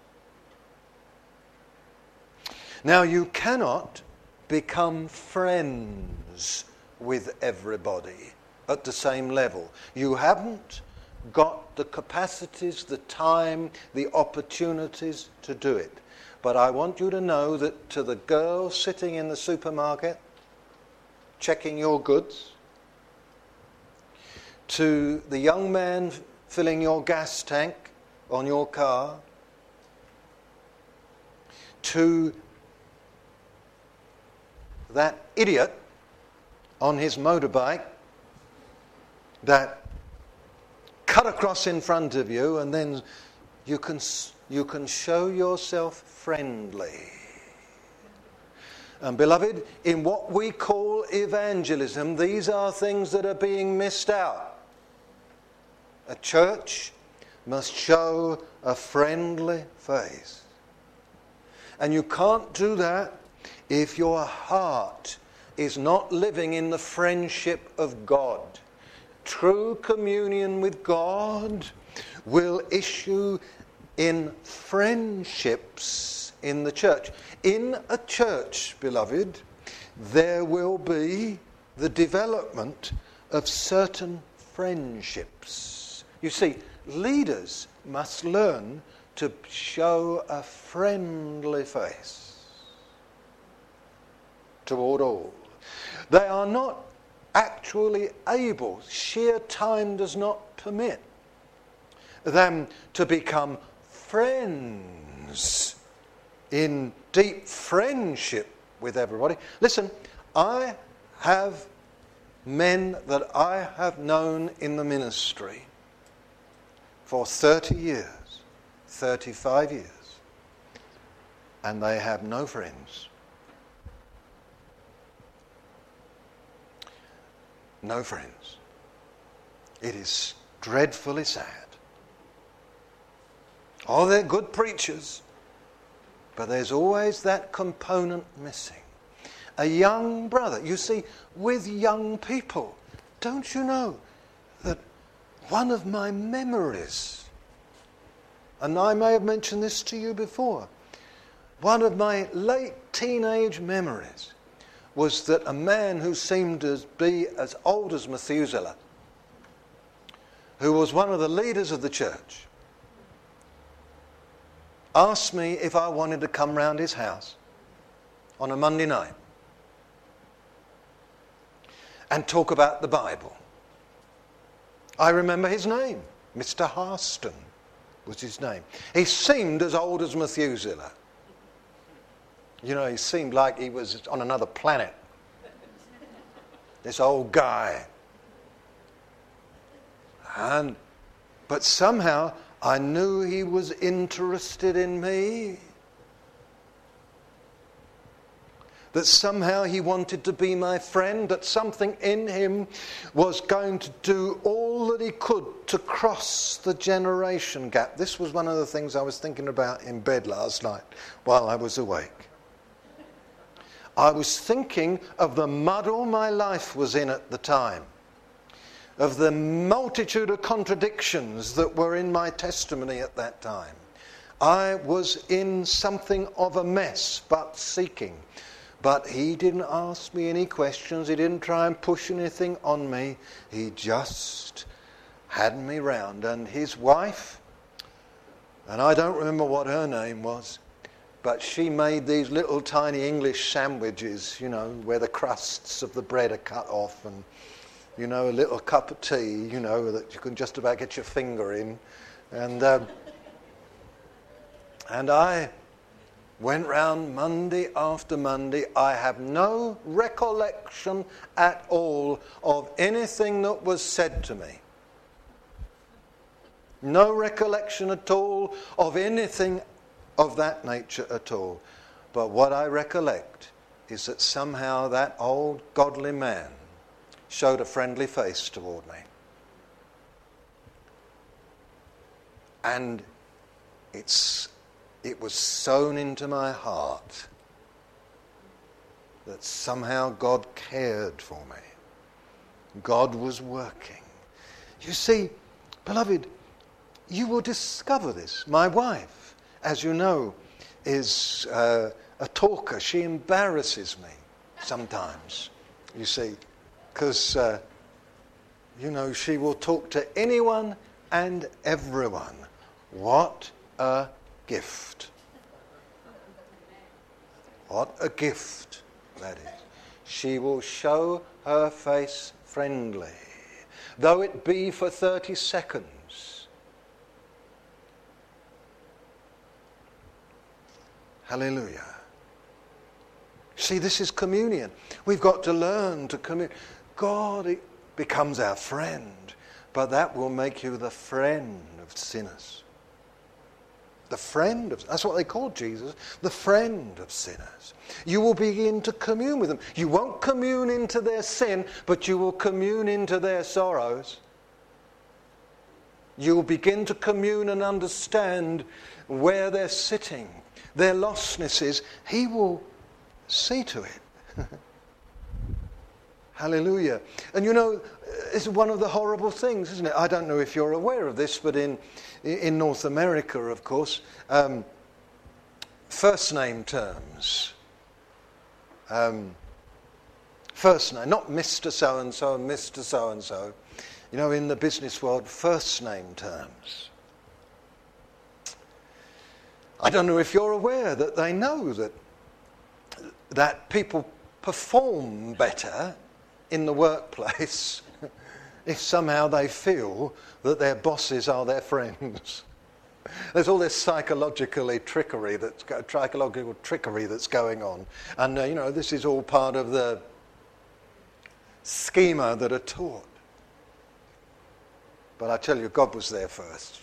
A: Now, you cannot become friends with everybody at the same level. You haven't got the capacities, the time, the opportunities to do it. But I want you to know that to the girl sitting in the supermarket, checking your goods, to the young man filling your gas tank on your car, to that idiot on his motorbike that cut across in front of you, and then you can you can show yourself friendly. And beloved, in what we call evangelism, these are things that are being missed out. A church must show a friendly face. And you can't do that if your heart is not living in the friendship of God. True communion with God will issue in friendships in the church. In a church, beloved, there will be the development of certain friendships. You see, leaders must learn to show a friendly face toward all. They are not actually able, sheer time does not permit them to become friends in deep friendship with everybody. Listen, I have men that I have known in the ministry for thirty years, thirty-five years, and they have no friends. No friends. It is dreadfully sad. Oh, they're good preachers, but there's always that component missing. A young brother. You see, with young people, don't you know that one of my memories, and I may have mentioned this to you before, one of my late teenage memories was that a man who seemed to be as old as Methuselah, who was one of the leaders of the church, asked me if I wanted to come round his house on a Monday night and talk about the Bible. I remember his name. Mister Harston was his name. He seemed as old as Methuselah. You know, he seemed like he was on another planet. This old guy. And, but somehow I knew he was interested in me. That somehow he wanted to be my friend, that something in him was going to do all that he could to cross the generation gap. This was one of the things I was thinking about in bed last night while I was awake. I was thinking of the muddle my life was in at the time, of the multitude of contradictions that were in my testimony at that time. I was in something of a mess, but seeking. But he didn't ask me any questions. He didn't try and push anything on me. He just had me round. And his wife, and I don't remember what her name was, but she made these little tiny English sandwiches, you know, where the crusts of the bread are cut off and, you know, a little cup of tea, you know, that you can just about get your finger in. And, um, and I went round Monday after Monday. I have no recollection at all of anything that was said to me. No recollection at all of anything of that nature at all. But what I recollect is that somehow that old godly man showed a friendly face toward me. And it's it was sown into my heart that somehow God cared for me. God was working. You see, beloved, you will discover this. My wife, as you know, is uh, a talker. She embarrasses me sometimes, you see, because, uh, you know, she will talk to anyone and everyone. What a gift. What a gift that is. She will show her face friendly, though it be for thirty seconds. Hallelujah. See, this is communion. We've got to learn to commune. God becomes our friend, but that will make you the friend of sinners. The friend of, that's what they called Jesus, the friend of sinners. You will begin to commune with them. You won't commune into their sin, but you will commune into their sorrows. You will begin to commune and understand where they're sitting, their lostnesses, he will see to it. Hallelujah. And you know, it's one of the horrible things, isn't it? I don't know if you're aware of this, but in in North America, of course, um, first name terms. Um, first name, not Mister So-and-so and Mister So-and-so. You know, in the business world, first name terms. I don't know if you're aware that they know that that people perform better in the workplace if somehow they feel that their bosses are their friends. There's all this psychologically trickery that's psychological trickery that's going on, and uh, you know, this is all part of the schema that are taught. But I tell you, God was there first.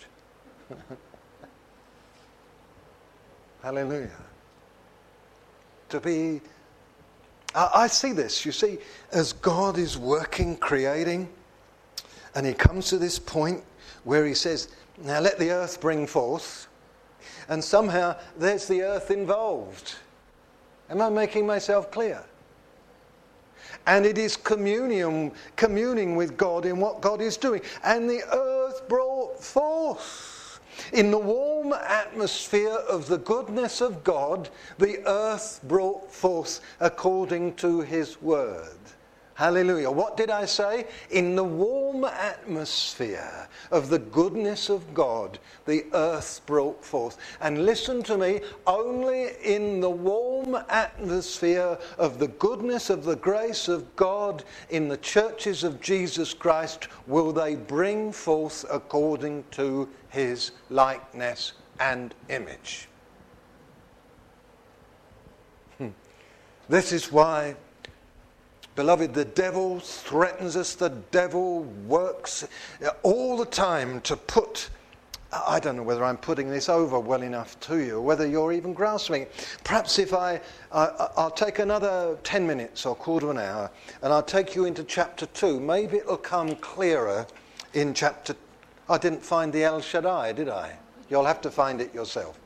A: Hallelujah. To be, I, I see this, you see, as God is working, creating, and he comes to this point where he says, now let the earth bring forth, and somehow there's the earth involved. Am I making myself clear? And it is communion, communing with God in what God is doing. And the earth brought forth. In the warm atmosphere of the goodness of God, the earth brought forth according to his word. Hallelujah. What did I say? In the warm atmosphere of the goodness of God, the earth brought forth. And listen to me, only in the warm atmosphere of the goodness of the grace of God in the churches of Jesus Christ will they bring forth according to his likeness and image. Hmm. This is why, beloved, the devil threatens us, the devil works all the time to put, I don't know whether I'm putting this over well enough to you, whether you're even grasping it. Perhaps if I, I, I'll take another ten minutes or quarter of an hour, and I'll take you into chapter two. Maybe it'll come clearer in chapter two. I didn't find the El Shaddai, did I? You'll have to find it yourself.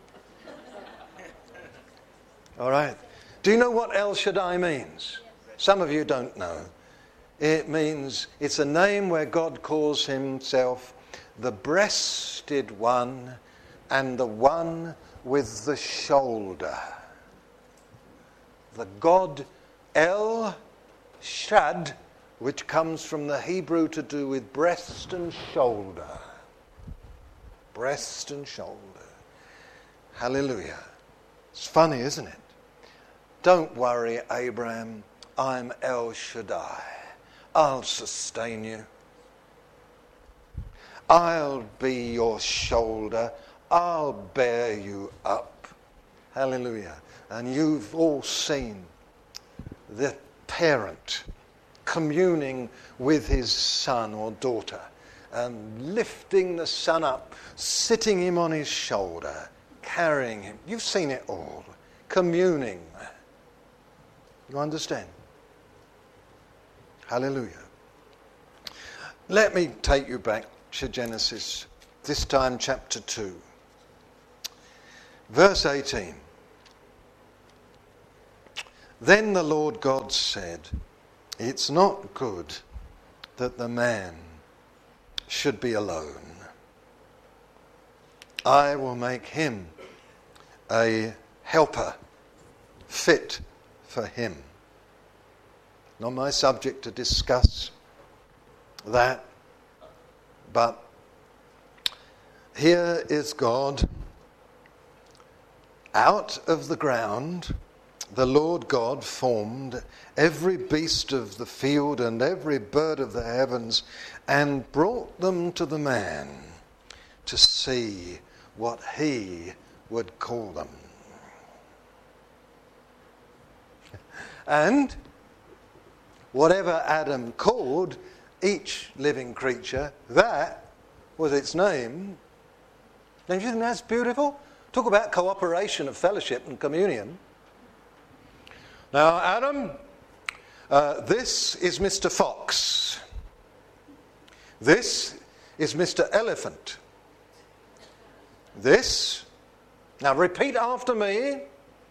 A: All right. Do you know what El Shaddai means? Some of you don't know. It means, it's a name where God calls himself the breasted one and the one with the shoulder. The God El Shad, which comes from the Hebrew to do with breast and shoulder. Breast and shoulder. Hallelujah. It's funny, isn't it? Don't worry, Abraham. I'm El Shaddai. I'll sustain you. I'll be your shoulder. I'll bear you up. Hallelujah. And you've all seen the parent communing with his son or daughter and lifting the son up, sitting him on his shoulder, carrying him. You've seen it all. Communing. You understand? Hallelujah. Let me take you back to Genesis, this time chapter two. Verse eighteen. Then the Lord God said, it's not good that the man should be alone. I will make him a helper fit for him. Not my subject to discuss that, but here is God. Out of the ground, the Lord God formed every beast of the field and every bird of the heavens and brought them to the man to see what he would call them. And whatever Adam called each living creature, that was its name. Don't you think that's beautiful? Talk about cooperation of fellowship and communion. Now, Adam, uh, this is Mister Fox. This is Mister Elephant. This Now repeat after me.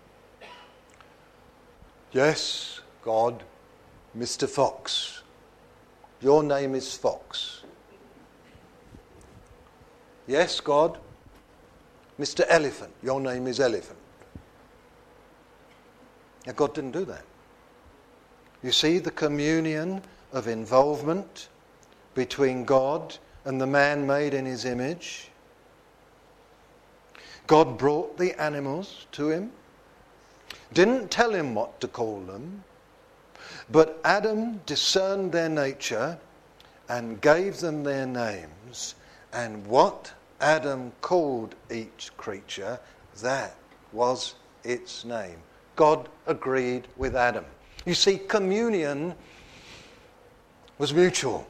A: Yes, God, Mister Fox. Your name is Fox. Yes, God, Mister Elephant. Your name is Elephant. Now, God didn't do that. You see the communion of involvement between God and the man made in his image. God brought the animals to him, didn't tell him what to call them, but Adam discerned their nature and gave them their names, and what Adam called each creature, that was its name. God agreed with Adam. You see, communion was mutual.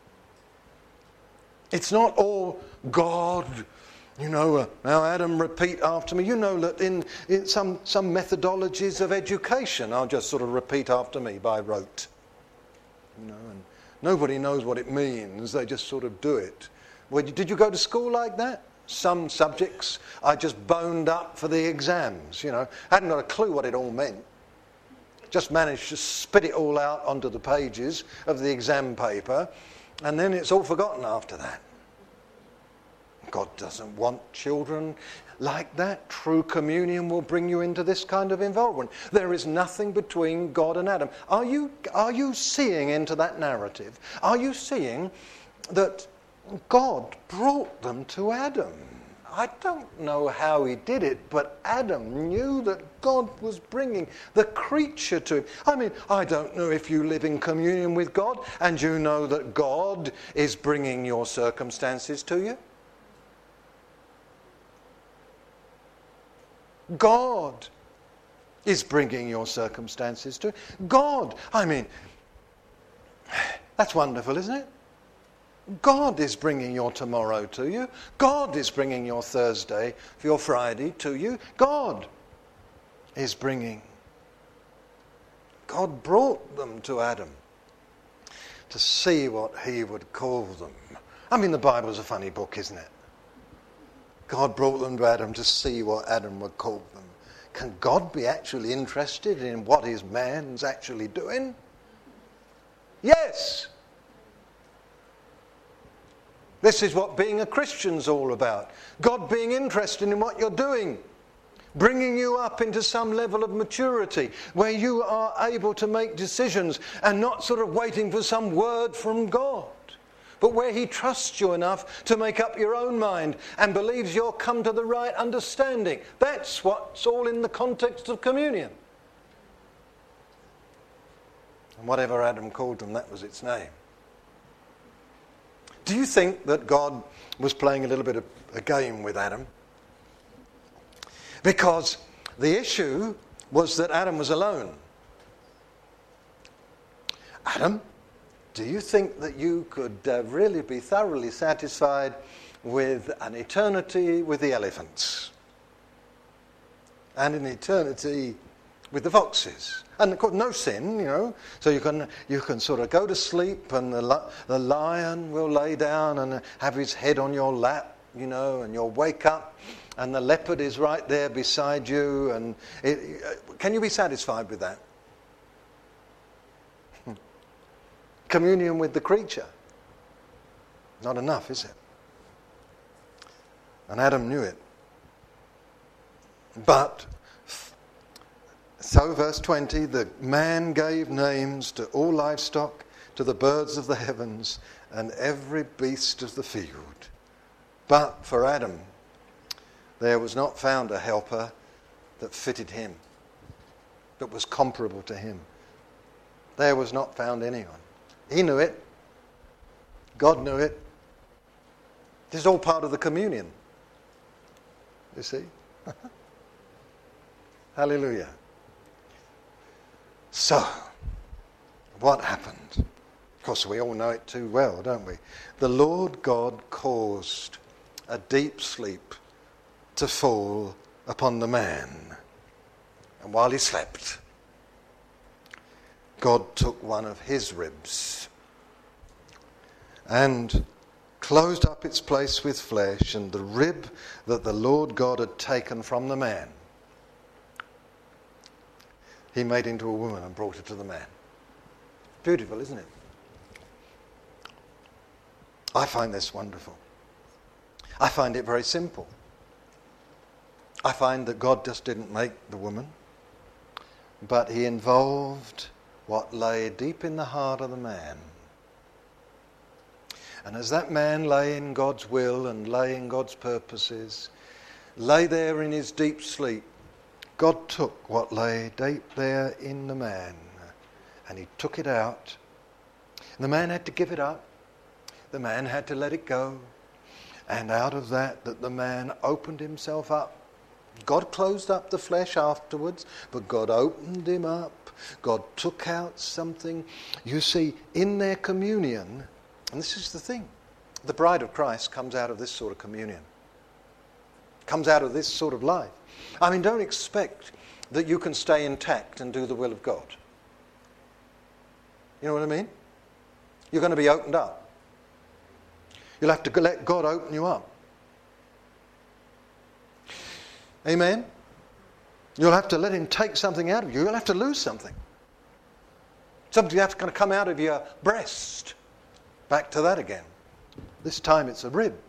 A: It's not all God, you know, uh, now Adam, repeat after me. You know that in, in some, some methodologies of education, I'll just sort of repeat after me by rote. You know, and nobody knows what it means. They just sort of do it. Well, did you go to school like that? Some subjects I just boned up for the exams, you know. Hadn't got a clue what it all meant. Just managed to spit it all out onto the pages of the exam paper, and then it's all forgotten after that. God doesn't want children like that. True communion will bring you into this kind of involvement. There is nothing between God and Adam. Are you, are you seeing into that narrative? Are you seeing that God brought them to Adam? I don't know how he did it, but Adam knew that God was bringing the creature to him. I mean, I don't know if you live in communion with God and you know that God is bringing your circumstances to you. God is bringing your circumstances to you. God, I mean, that's wonderful, isn't it? God is bringing your tomorrow to you. God is bringing your Thursday, your Friday to you. God is bringing. God brought them to Adam to see what he would call them. I mean, the Bible's a funny book, isn't it? God brought them to Adam to see what Adam would call them. Can God be actually interested in what his man's actually doing? Yes. This is what being a Christian's all about. God being interested in what you're doing. Bringing you up into some level of maturity where you are able to make decisions and not sort of waiting for some word from God. But where he trusts you enough to make up your own mind and believes you'll come to the right understanding. That's what's all in the context of communion. And whatever Adam called them, that was its name. Do you think that God was playing a little bit of a game with Adam? Because the issue was that Adam was alone. Adam, do you think that you could uh, really be thoroughly satisfied with an eternity with the elephants? And an eternity with the foxes? And of course, no sin, you know. So you can you can sort of go to sleep, and the the lion will lay down and have his head on your lap, you know, and you'll wake up, and the leopard is right there beside you. And it, can you be satisfied with that? Communion with the creature. Not enough, is it? And Adam knew it. But so, verse twenty, the man gave names to all livestock, to the birds of the heavens, and every beast of the field. But for Adam, there was not found a helper that fitted him, that was comparable to him. There was not found anyone. He knew it. God knew it. This is all part of the communion. You see? Hallelujah. So, what happened? Of course, we all know it too well, don't we? The Lord God caused a deep sleep to fall upon the man. And while he slept, God took one of his ribs and closed up its place with flesh, and the rib that the Lord God had taken from the man, he made into a woman and brought her to the man. Beautiful, isn't it? I find this wonderful. I find it very simple. I find that God just didn't make the woman, but he involved what lay deep in the heart of the man. And as that man lay in God's will and lay in God's purposes, lay there in his deep sleep, God took what lay deep there in the man and he took it out. And the man had to give it up. The man had to let it go. And out of that, that the man opened himself up. God closed up the flesh afterwards, but God opened him up. God took out something. You see, in their communion, and this is the thing, the bride of Christ comes out of this sort of communion. Comes out of this sort of life. I mean, don't expect that you can stay intact and do the will of God. You know what I mean? You're going to be opened up. You'll have to let God open you up. Amen? You'll have to let him take something out of you. You'll have to lose something. Something that's going to come out of your breast. Back to that again. This time it's a rib.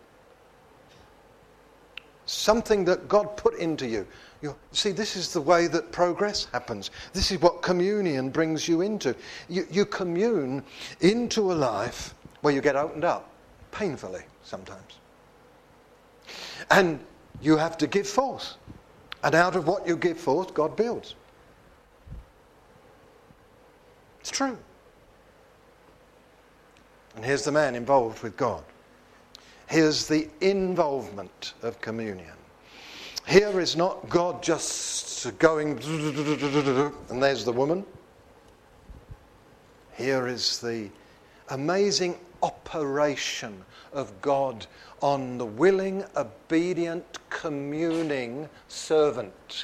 A: Something that God put into you. You see, this is the way that progress happens. This is what communion brings you into. You, you commune into a life where you get opened up, painfully sometimes. And you have to give forth. And out of what you give forth, God builds. It's true. And here's the man involved with God. Here's the involvement of communion. Here is not God just going and there's the woman. Here is the amazing operation of God on the willing, obedient, communing servant.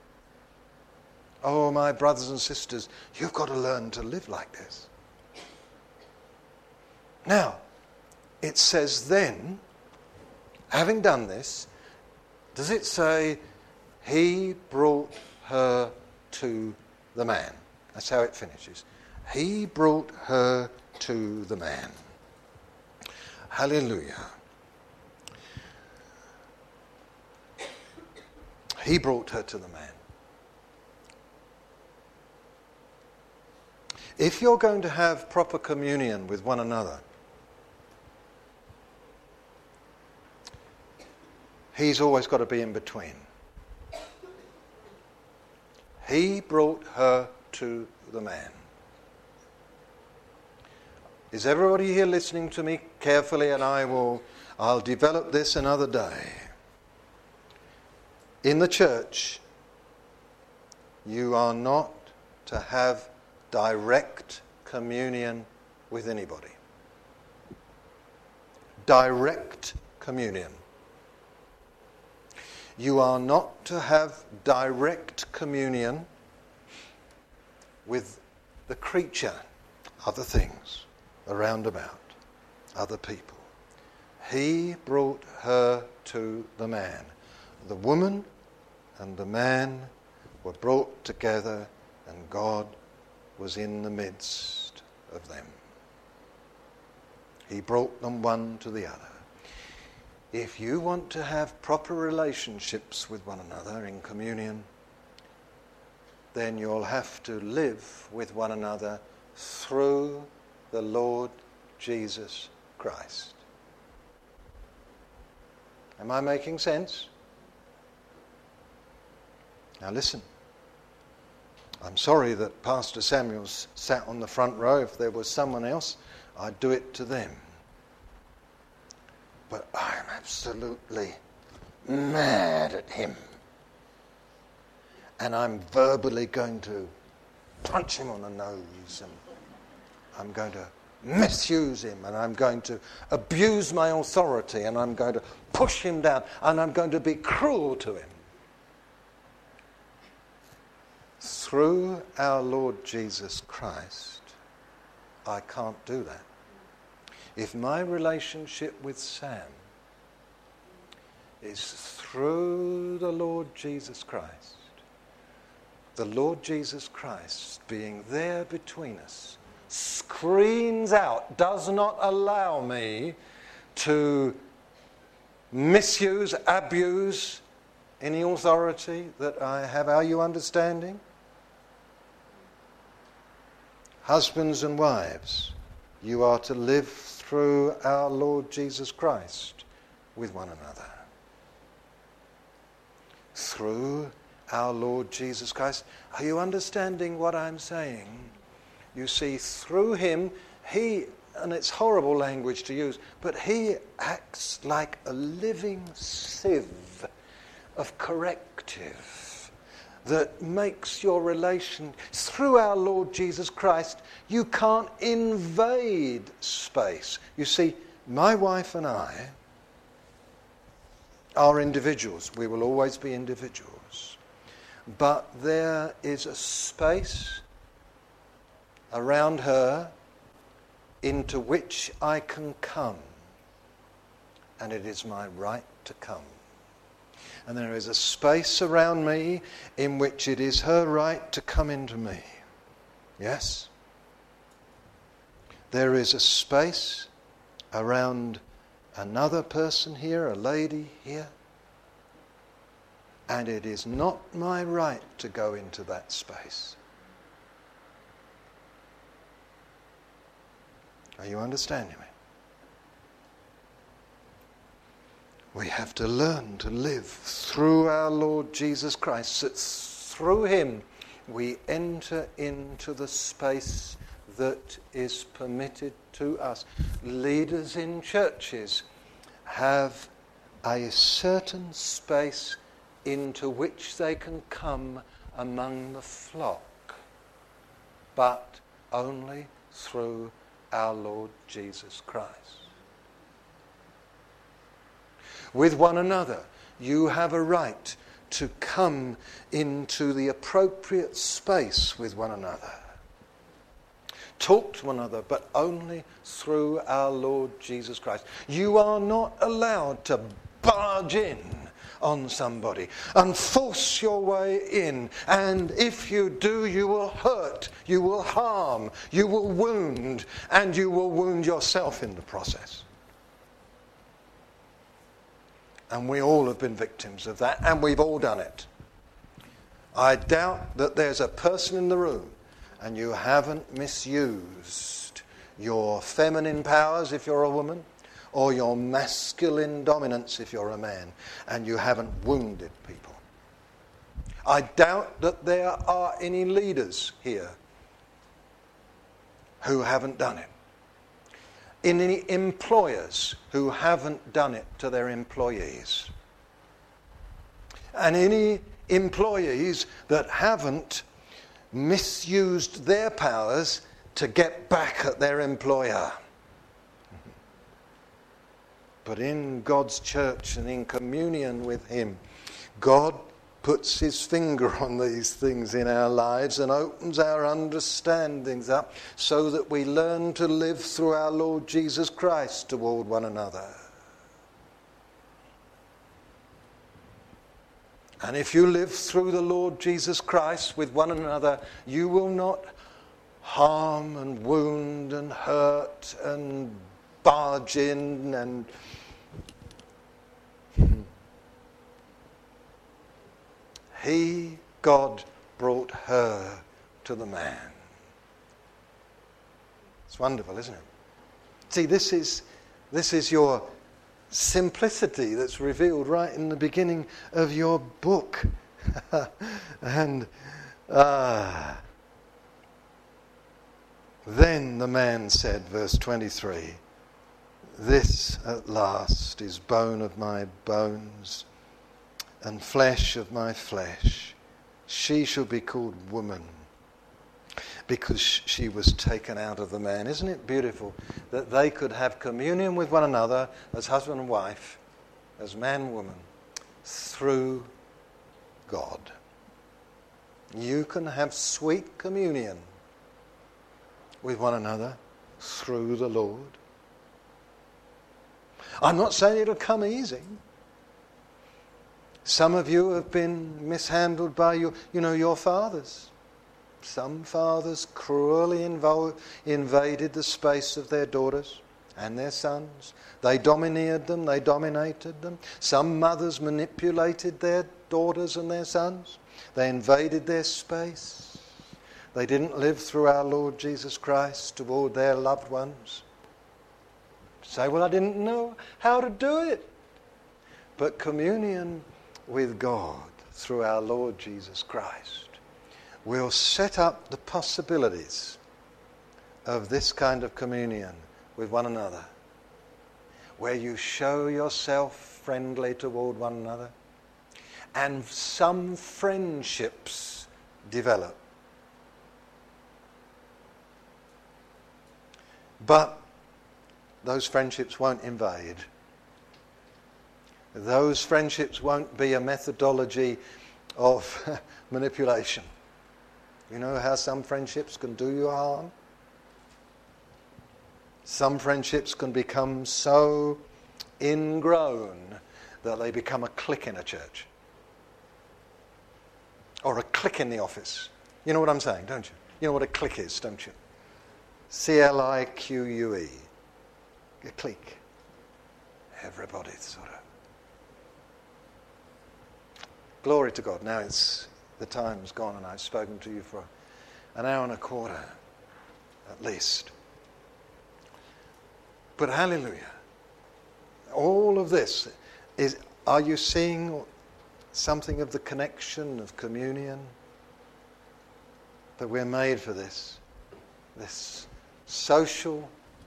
A: Oh, my brothers and sisters, you've got to learn to live like this. Now, it says then, having done this, does it say, he brought her to the man? That's how it finishes. He brought her to the man. Hallelujah. He brought her to the man. If you're going to have proper communion with one another, he's always got to be in between. He brought her to the man. Is everybody here listening to me carefully? And I will, I'll develop this another day. In the church, you are not to have direct communion with anybody. Direct communion. You are not to have direct communion with the creature, other things, around about, other people. He brought her to the man. The woman and the man were brought together, and God was in the midst of them. He brought them one to the other. If you want to have proper relationships with one another in communion, then you'll have to live with one another through the Lord Jesus Christ. Am I making sense? Now listen. I'm sorry that Pastor Samuel's sat on the front row. If there was someone else, I'd do it to them. But I'm absolutely mad at him. And I'm verbally going to punch him on the nose, and I'm going to misuse him, and I'm going to abuse my authority, and I'm going to push him down, and I'm going to be cruel to him. Through our Lord Jesus Christ, I can't do that. if my relationship with Sam is through the Lord Jesus Christ, the Lord Jesus Christ being there between us, screens out, does not allow me to misuse, abuse any authority that I have. Are you understanding? Husbands and wives, you are to live through our Lord Jesus Christ with one another. Through our Lord Jesus Christ. Are you understanding what I'm saying? You see, through him, he, and it's horrible language to use, but he acts like a living sieve of corrective that makes your relation, through our Lord Jesus Christ, you can't invade space. You see, my wife and I are individuals. We will always be individuals. But there is a space around her into which I can come. And it is my right to come. And there is a space around me in which it is her right to come into me. Yes? There is a space around another person here, a lady here. And it is not my right to go into that space. Are you understanding me? We have to learn to live through our Lord Jesus Christ. That through him we enter into the space that is permitted to us. Leaders in churches have a certain space into which they can come among the flock, but only through our Lord Jesus Christ. With one another, you have a right to come into the appropriate space with one another. Talk to one another, but only through our Lord Jesus Christ. You are not allowed to barge in on somebody and force your way in. And if you do, you will hurt, you will harm, you will wound, and you will wound yourself in the process. And we all have been victims of that, and we've all done it. I doubt that there's a person in the room and you haven't misused your feminine powers if you're a woman, or your masculine dominance if you're a man, and you haven't wounded people. I doubt that there are any leaders here who haven't done it. In any employers who haven't done it to their employees. And any employees that haven't misused their powers to get back at their employer. But in God's church and in communion with him, God puts his finger on these things in our lives and opens our understandings up so that we learn to live through our Lord Jesus Christ toward one another. And if you live through the Lord Jesus Christ with one another, you will not harm and wound and hurt and barge in and he, God, brought her to the man. It's wonderful, isn't it? See, this is this is your simplicity that's revealed right in the beginning of your book. and uh, then the man said, verse twenty-three, "This at last is bone of my bones and flesh of my flesh. She shall be called woman, because she was taken out of the man." Isn't it beautiful that they could have communion with one another as husband and wife, as man and woman, through God? You can have sweet communion with one another through the Lord. I'm not saying it'll come easy. Some of you have been mishandled by your, you know, your fathers. Some fathers cruelly invo- invaded the space of their daughters and their sons. They domineered them, they dominated them. Some mothers manipulated their daughters and their sons. They invaded their space. They didn't live through our Lord Jesus Christ toward their loved ones. Say, well, I didn't know how to do it. But communion with God through our Lord Jesus Christ will set up the possibilities of this kind of communion with one another, where you show yourself friendly toward one another, and some friendships develop. But those friendships won't invade. Those friendships won't be a methodology of manipulation. You know how some friendships can do you harm? Some friendships can become so ingrown that they become a clique in a church. Or a clique in the office. You know what I'm saying, don't you? You know what a clique is, don't you? C L I Q U E. A clique. Everybody sort of. Glory to God. Now it's the time's gone and I've spoken to you for an hour and a quarter at least. But hallelujah. All of this is, are you seeing something of the connection of communion? That we're made for this. This social,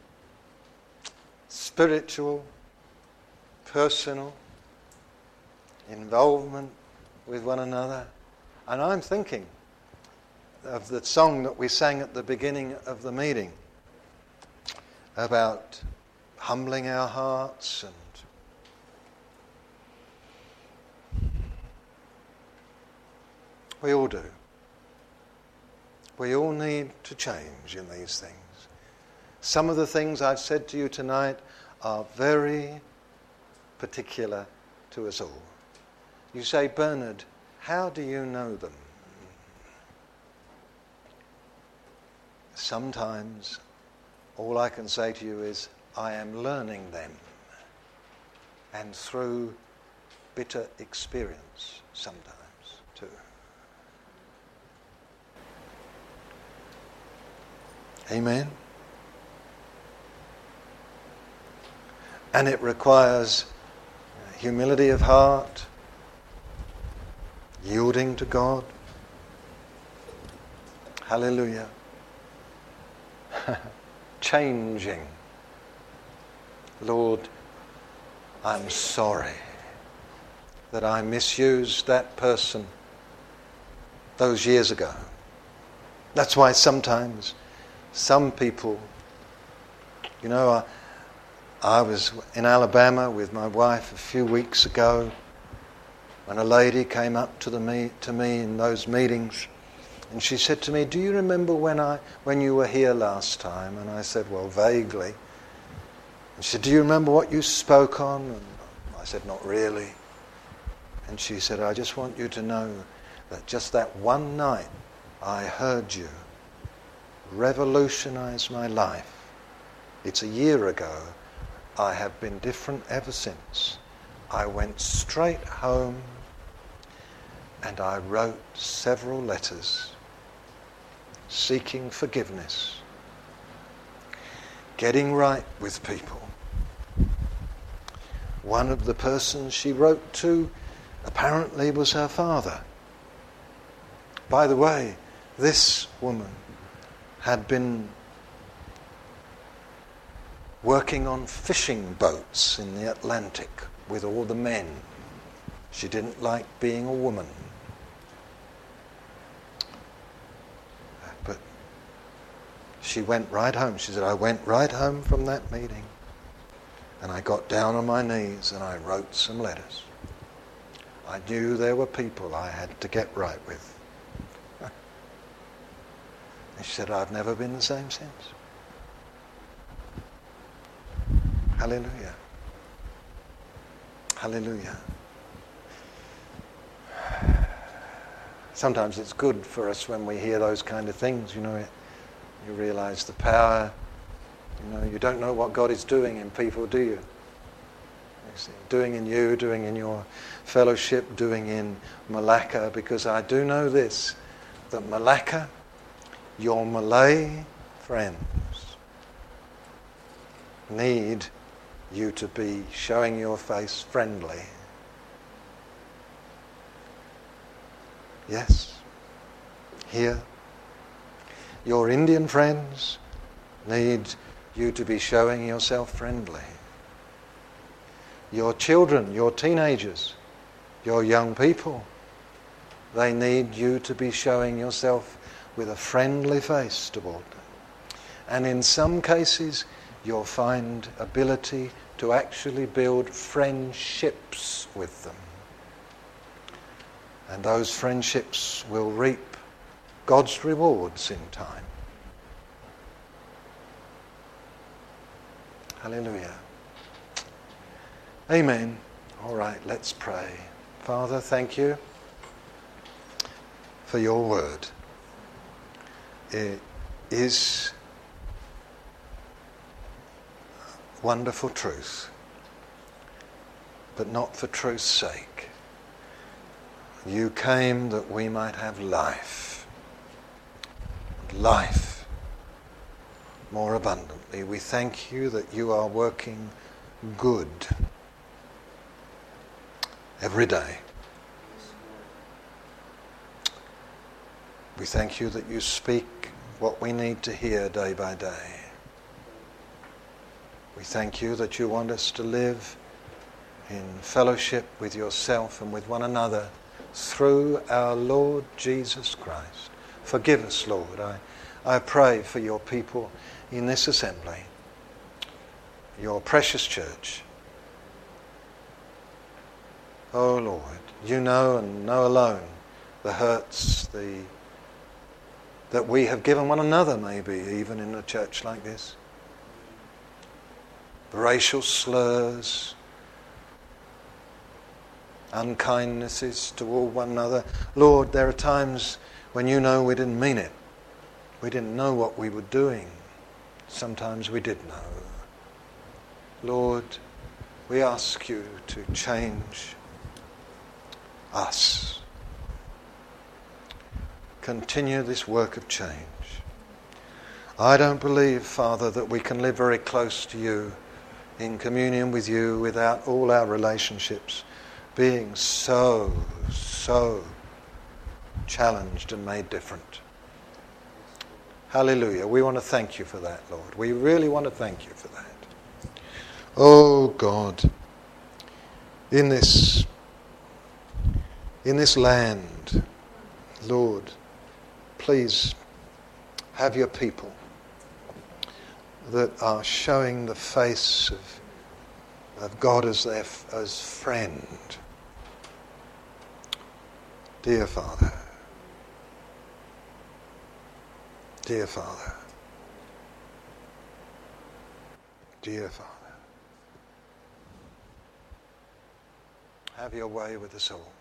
A: spiritual, personal involvement with one another. And I'm thinking of the song that we sang at the beginning of the meeting about humbling our hearts, and we all do. We all need to change in these things. Some of the things I've said to you tonight are very particular to us all. You say, Bernard, how do you know them? Sometimes all I can say to you is, I am learning them, and through bitter experience sometimes too. Amen. And it requires humility of heart, yielding to God. Hallelujah. Changing. Lord, I'm sorry that I misused that person those years ago. That's why sometimes some people, you know, I, I was in Alabama with my wife a few weeks ago when a lady came up to, the me, to me in those meetings, and she said to me, do you remember when I when you were here last time? And I said, well, vaguely. And she said, do you remember what you spoke on? And I said, not really. And she said, I just want you to know that just that one night I heard you revolutionize my life. It's a year ago. I have been different ever since. I went straight home and I wrote several letters seeking forgiveness, getting right with people. One of the persons she wrote to apparently was her father. By the way, this woman had been working on fishing boats in the Atlantic with all the men. She didn't like being a woman. But she went right home. She said, I went right home from that meeting and I got down on my knees and I wrote some letters. I knew there were people I had to get right with. And she said, I've never been the same since. Hallelujah. Hallelujah. Sometimes it's good for us when we hear those kind of things, you know. You realize the power. You know, you don't know what God is doing in people, do you? You see, doing in you, doing in your fellowship, doing in Malacca, because I do know this, that Malacca, your Malay friends, need you to be showing your face friendly. Yes. Here. Your Indian friends need you to be showing yourself friendly. Your children, your teenagers, your young people, they need you to be showing yourself with a friendly face toward them. And in some cases, you'll find ability to actually build friendships with them. And those friendships will reap God's rewards in time. Hallelujah. Amen. All right, let's pray. Father, thank you for your word. It is wonderful truth, but not for truth's sake. You came that we might have life, life more abundantly. We thank you that you are working good every day. We thank you that you speak what we need to hear day by day. We thank you that you want us to live in fellowship with yourself and with one another through our Lord Jesus Christ. Forgive us, Lord. I, I pray for your people in this assembly, your precious church. Oh Lord, you know and know alone the hurts, the that we have given one another, maybe even in a church like this. Racial slurs, unkindnesses toward one another. Lord, there are times when you know we didn't mean it. We didn't know what we were doing. Sometimes we did know. Lord, we ask you to change us. Continue this work of change. I don't believe, Father, that we can live very close to you, in communion with you, without all our relationships being so, so challenged and made different. Hallelujah. We want to thank you for that, Lord. We really want to thank you for that. Oh God, in this, in this land, Lord, please have your people that are showing the face of, of God as their as friend. Dear Father, dear Father, dear Father, have your way with us all.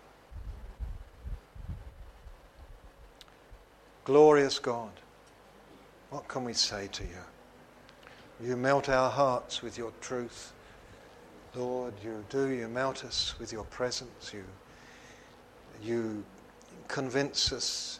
A: Glorious God, what can we say to you? You melt our hearts with your truth. Lord, you do. You melt us with your presence. You, you convince us.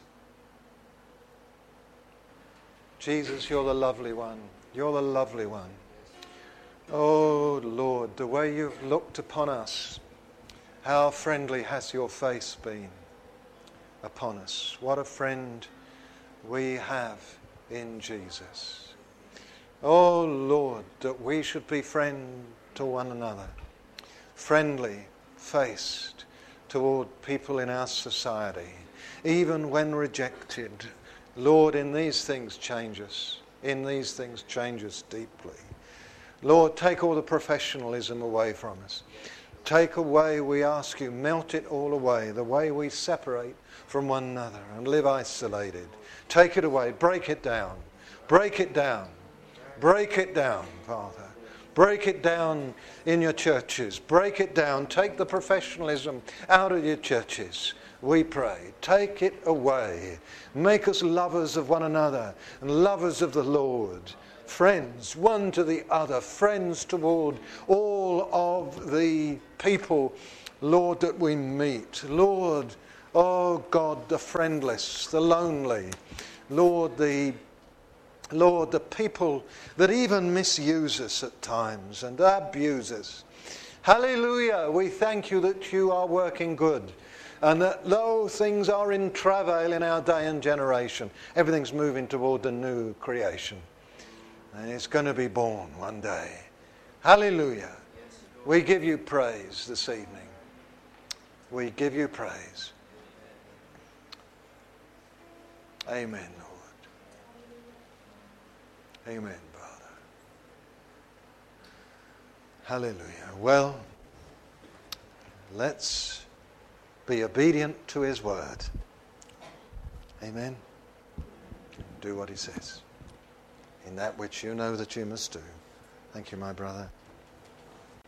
A: Jesus, you're the lovely one. You're the lovely one. Oh, Lord, the way you've looked upon us, how friendly has your face been upon us. What a friend we have in Jesus. Oh Lord, that we should be friend to one another, friendly faced toward people in our society, even when rejected. Lord, in these things change us. In these things change us deeply. Lord, take all the professionalism away from us. Take away, we ask you, melt it all away, the way we separate from one another and live isolated. Take it away, break it down, break it down, break it down, Father. Break it down in your churches. Break it down. Take the professionalism out of your churches. We pray. Take it away. Make us lovers of one another and lovers of the Lord. Friends, one to the other. Friends toward all of the people, Lord, that we meet. Lord, oh God, the friendless, the lonely. Lord, the Lord, the people that even misuse us at times and abuse us. Hallelujah. We thank you that you are working good. And that though things are in travail in our day and generation, everything's moving toward the new creation. And it's going to be born one day. Hallelujah. We give you praise this evening. We give you praise. Amen, Lord. Amen, Father. Hallelujah. Well, let's be obedient to his word. Amen. Do what he says in that which you know that you must do. Thank you, my brother.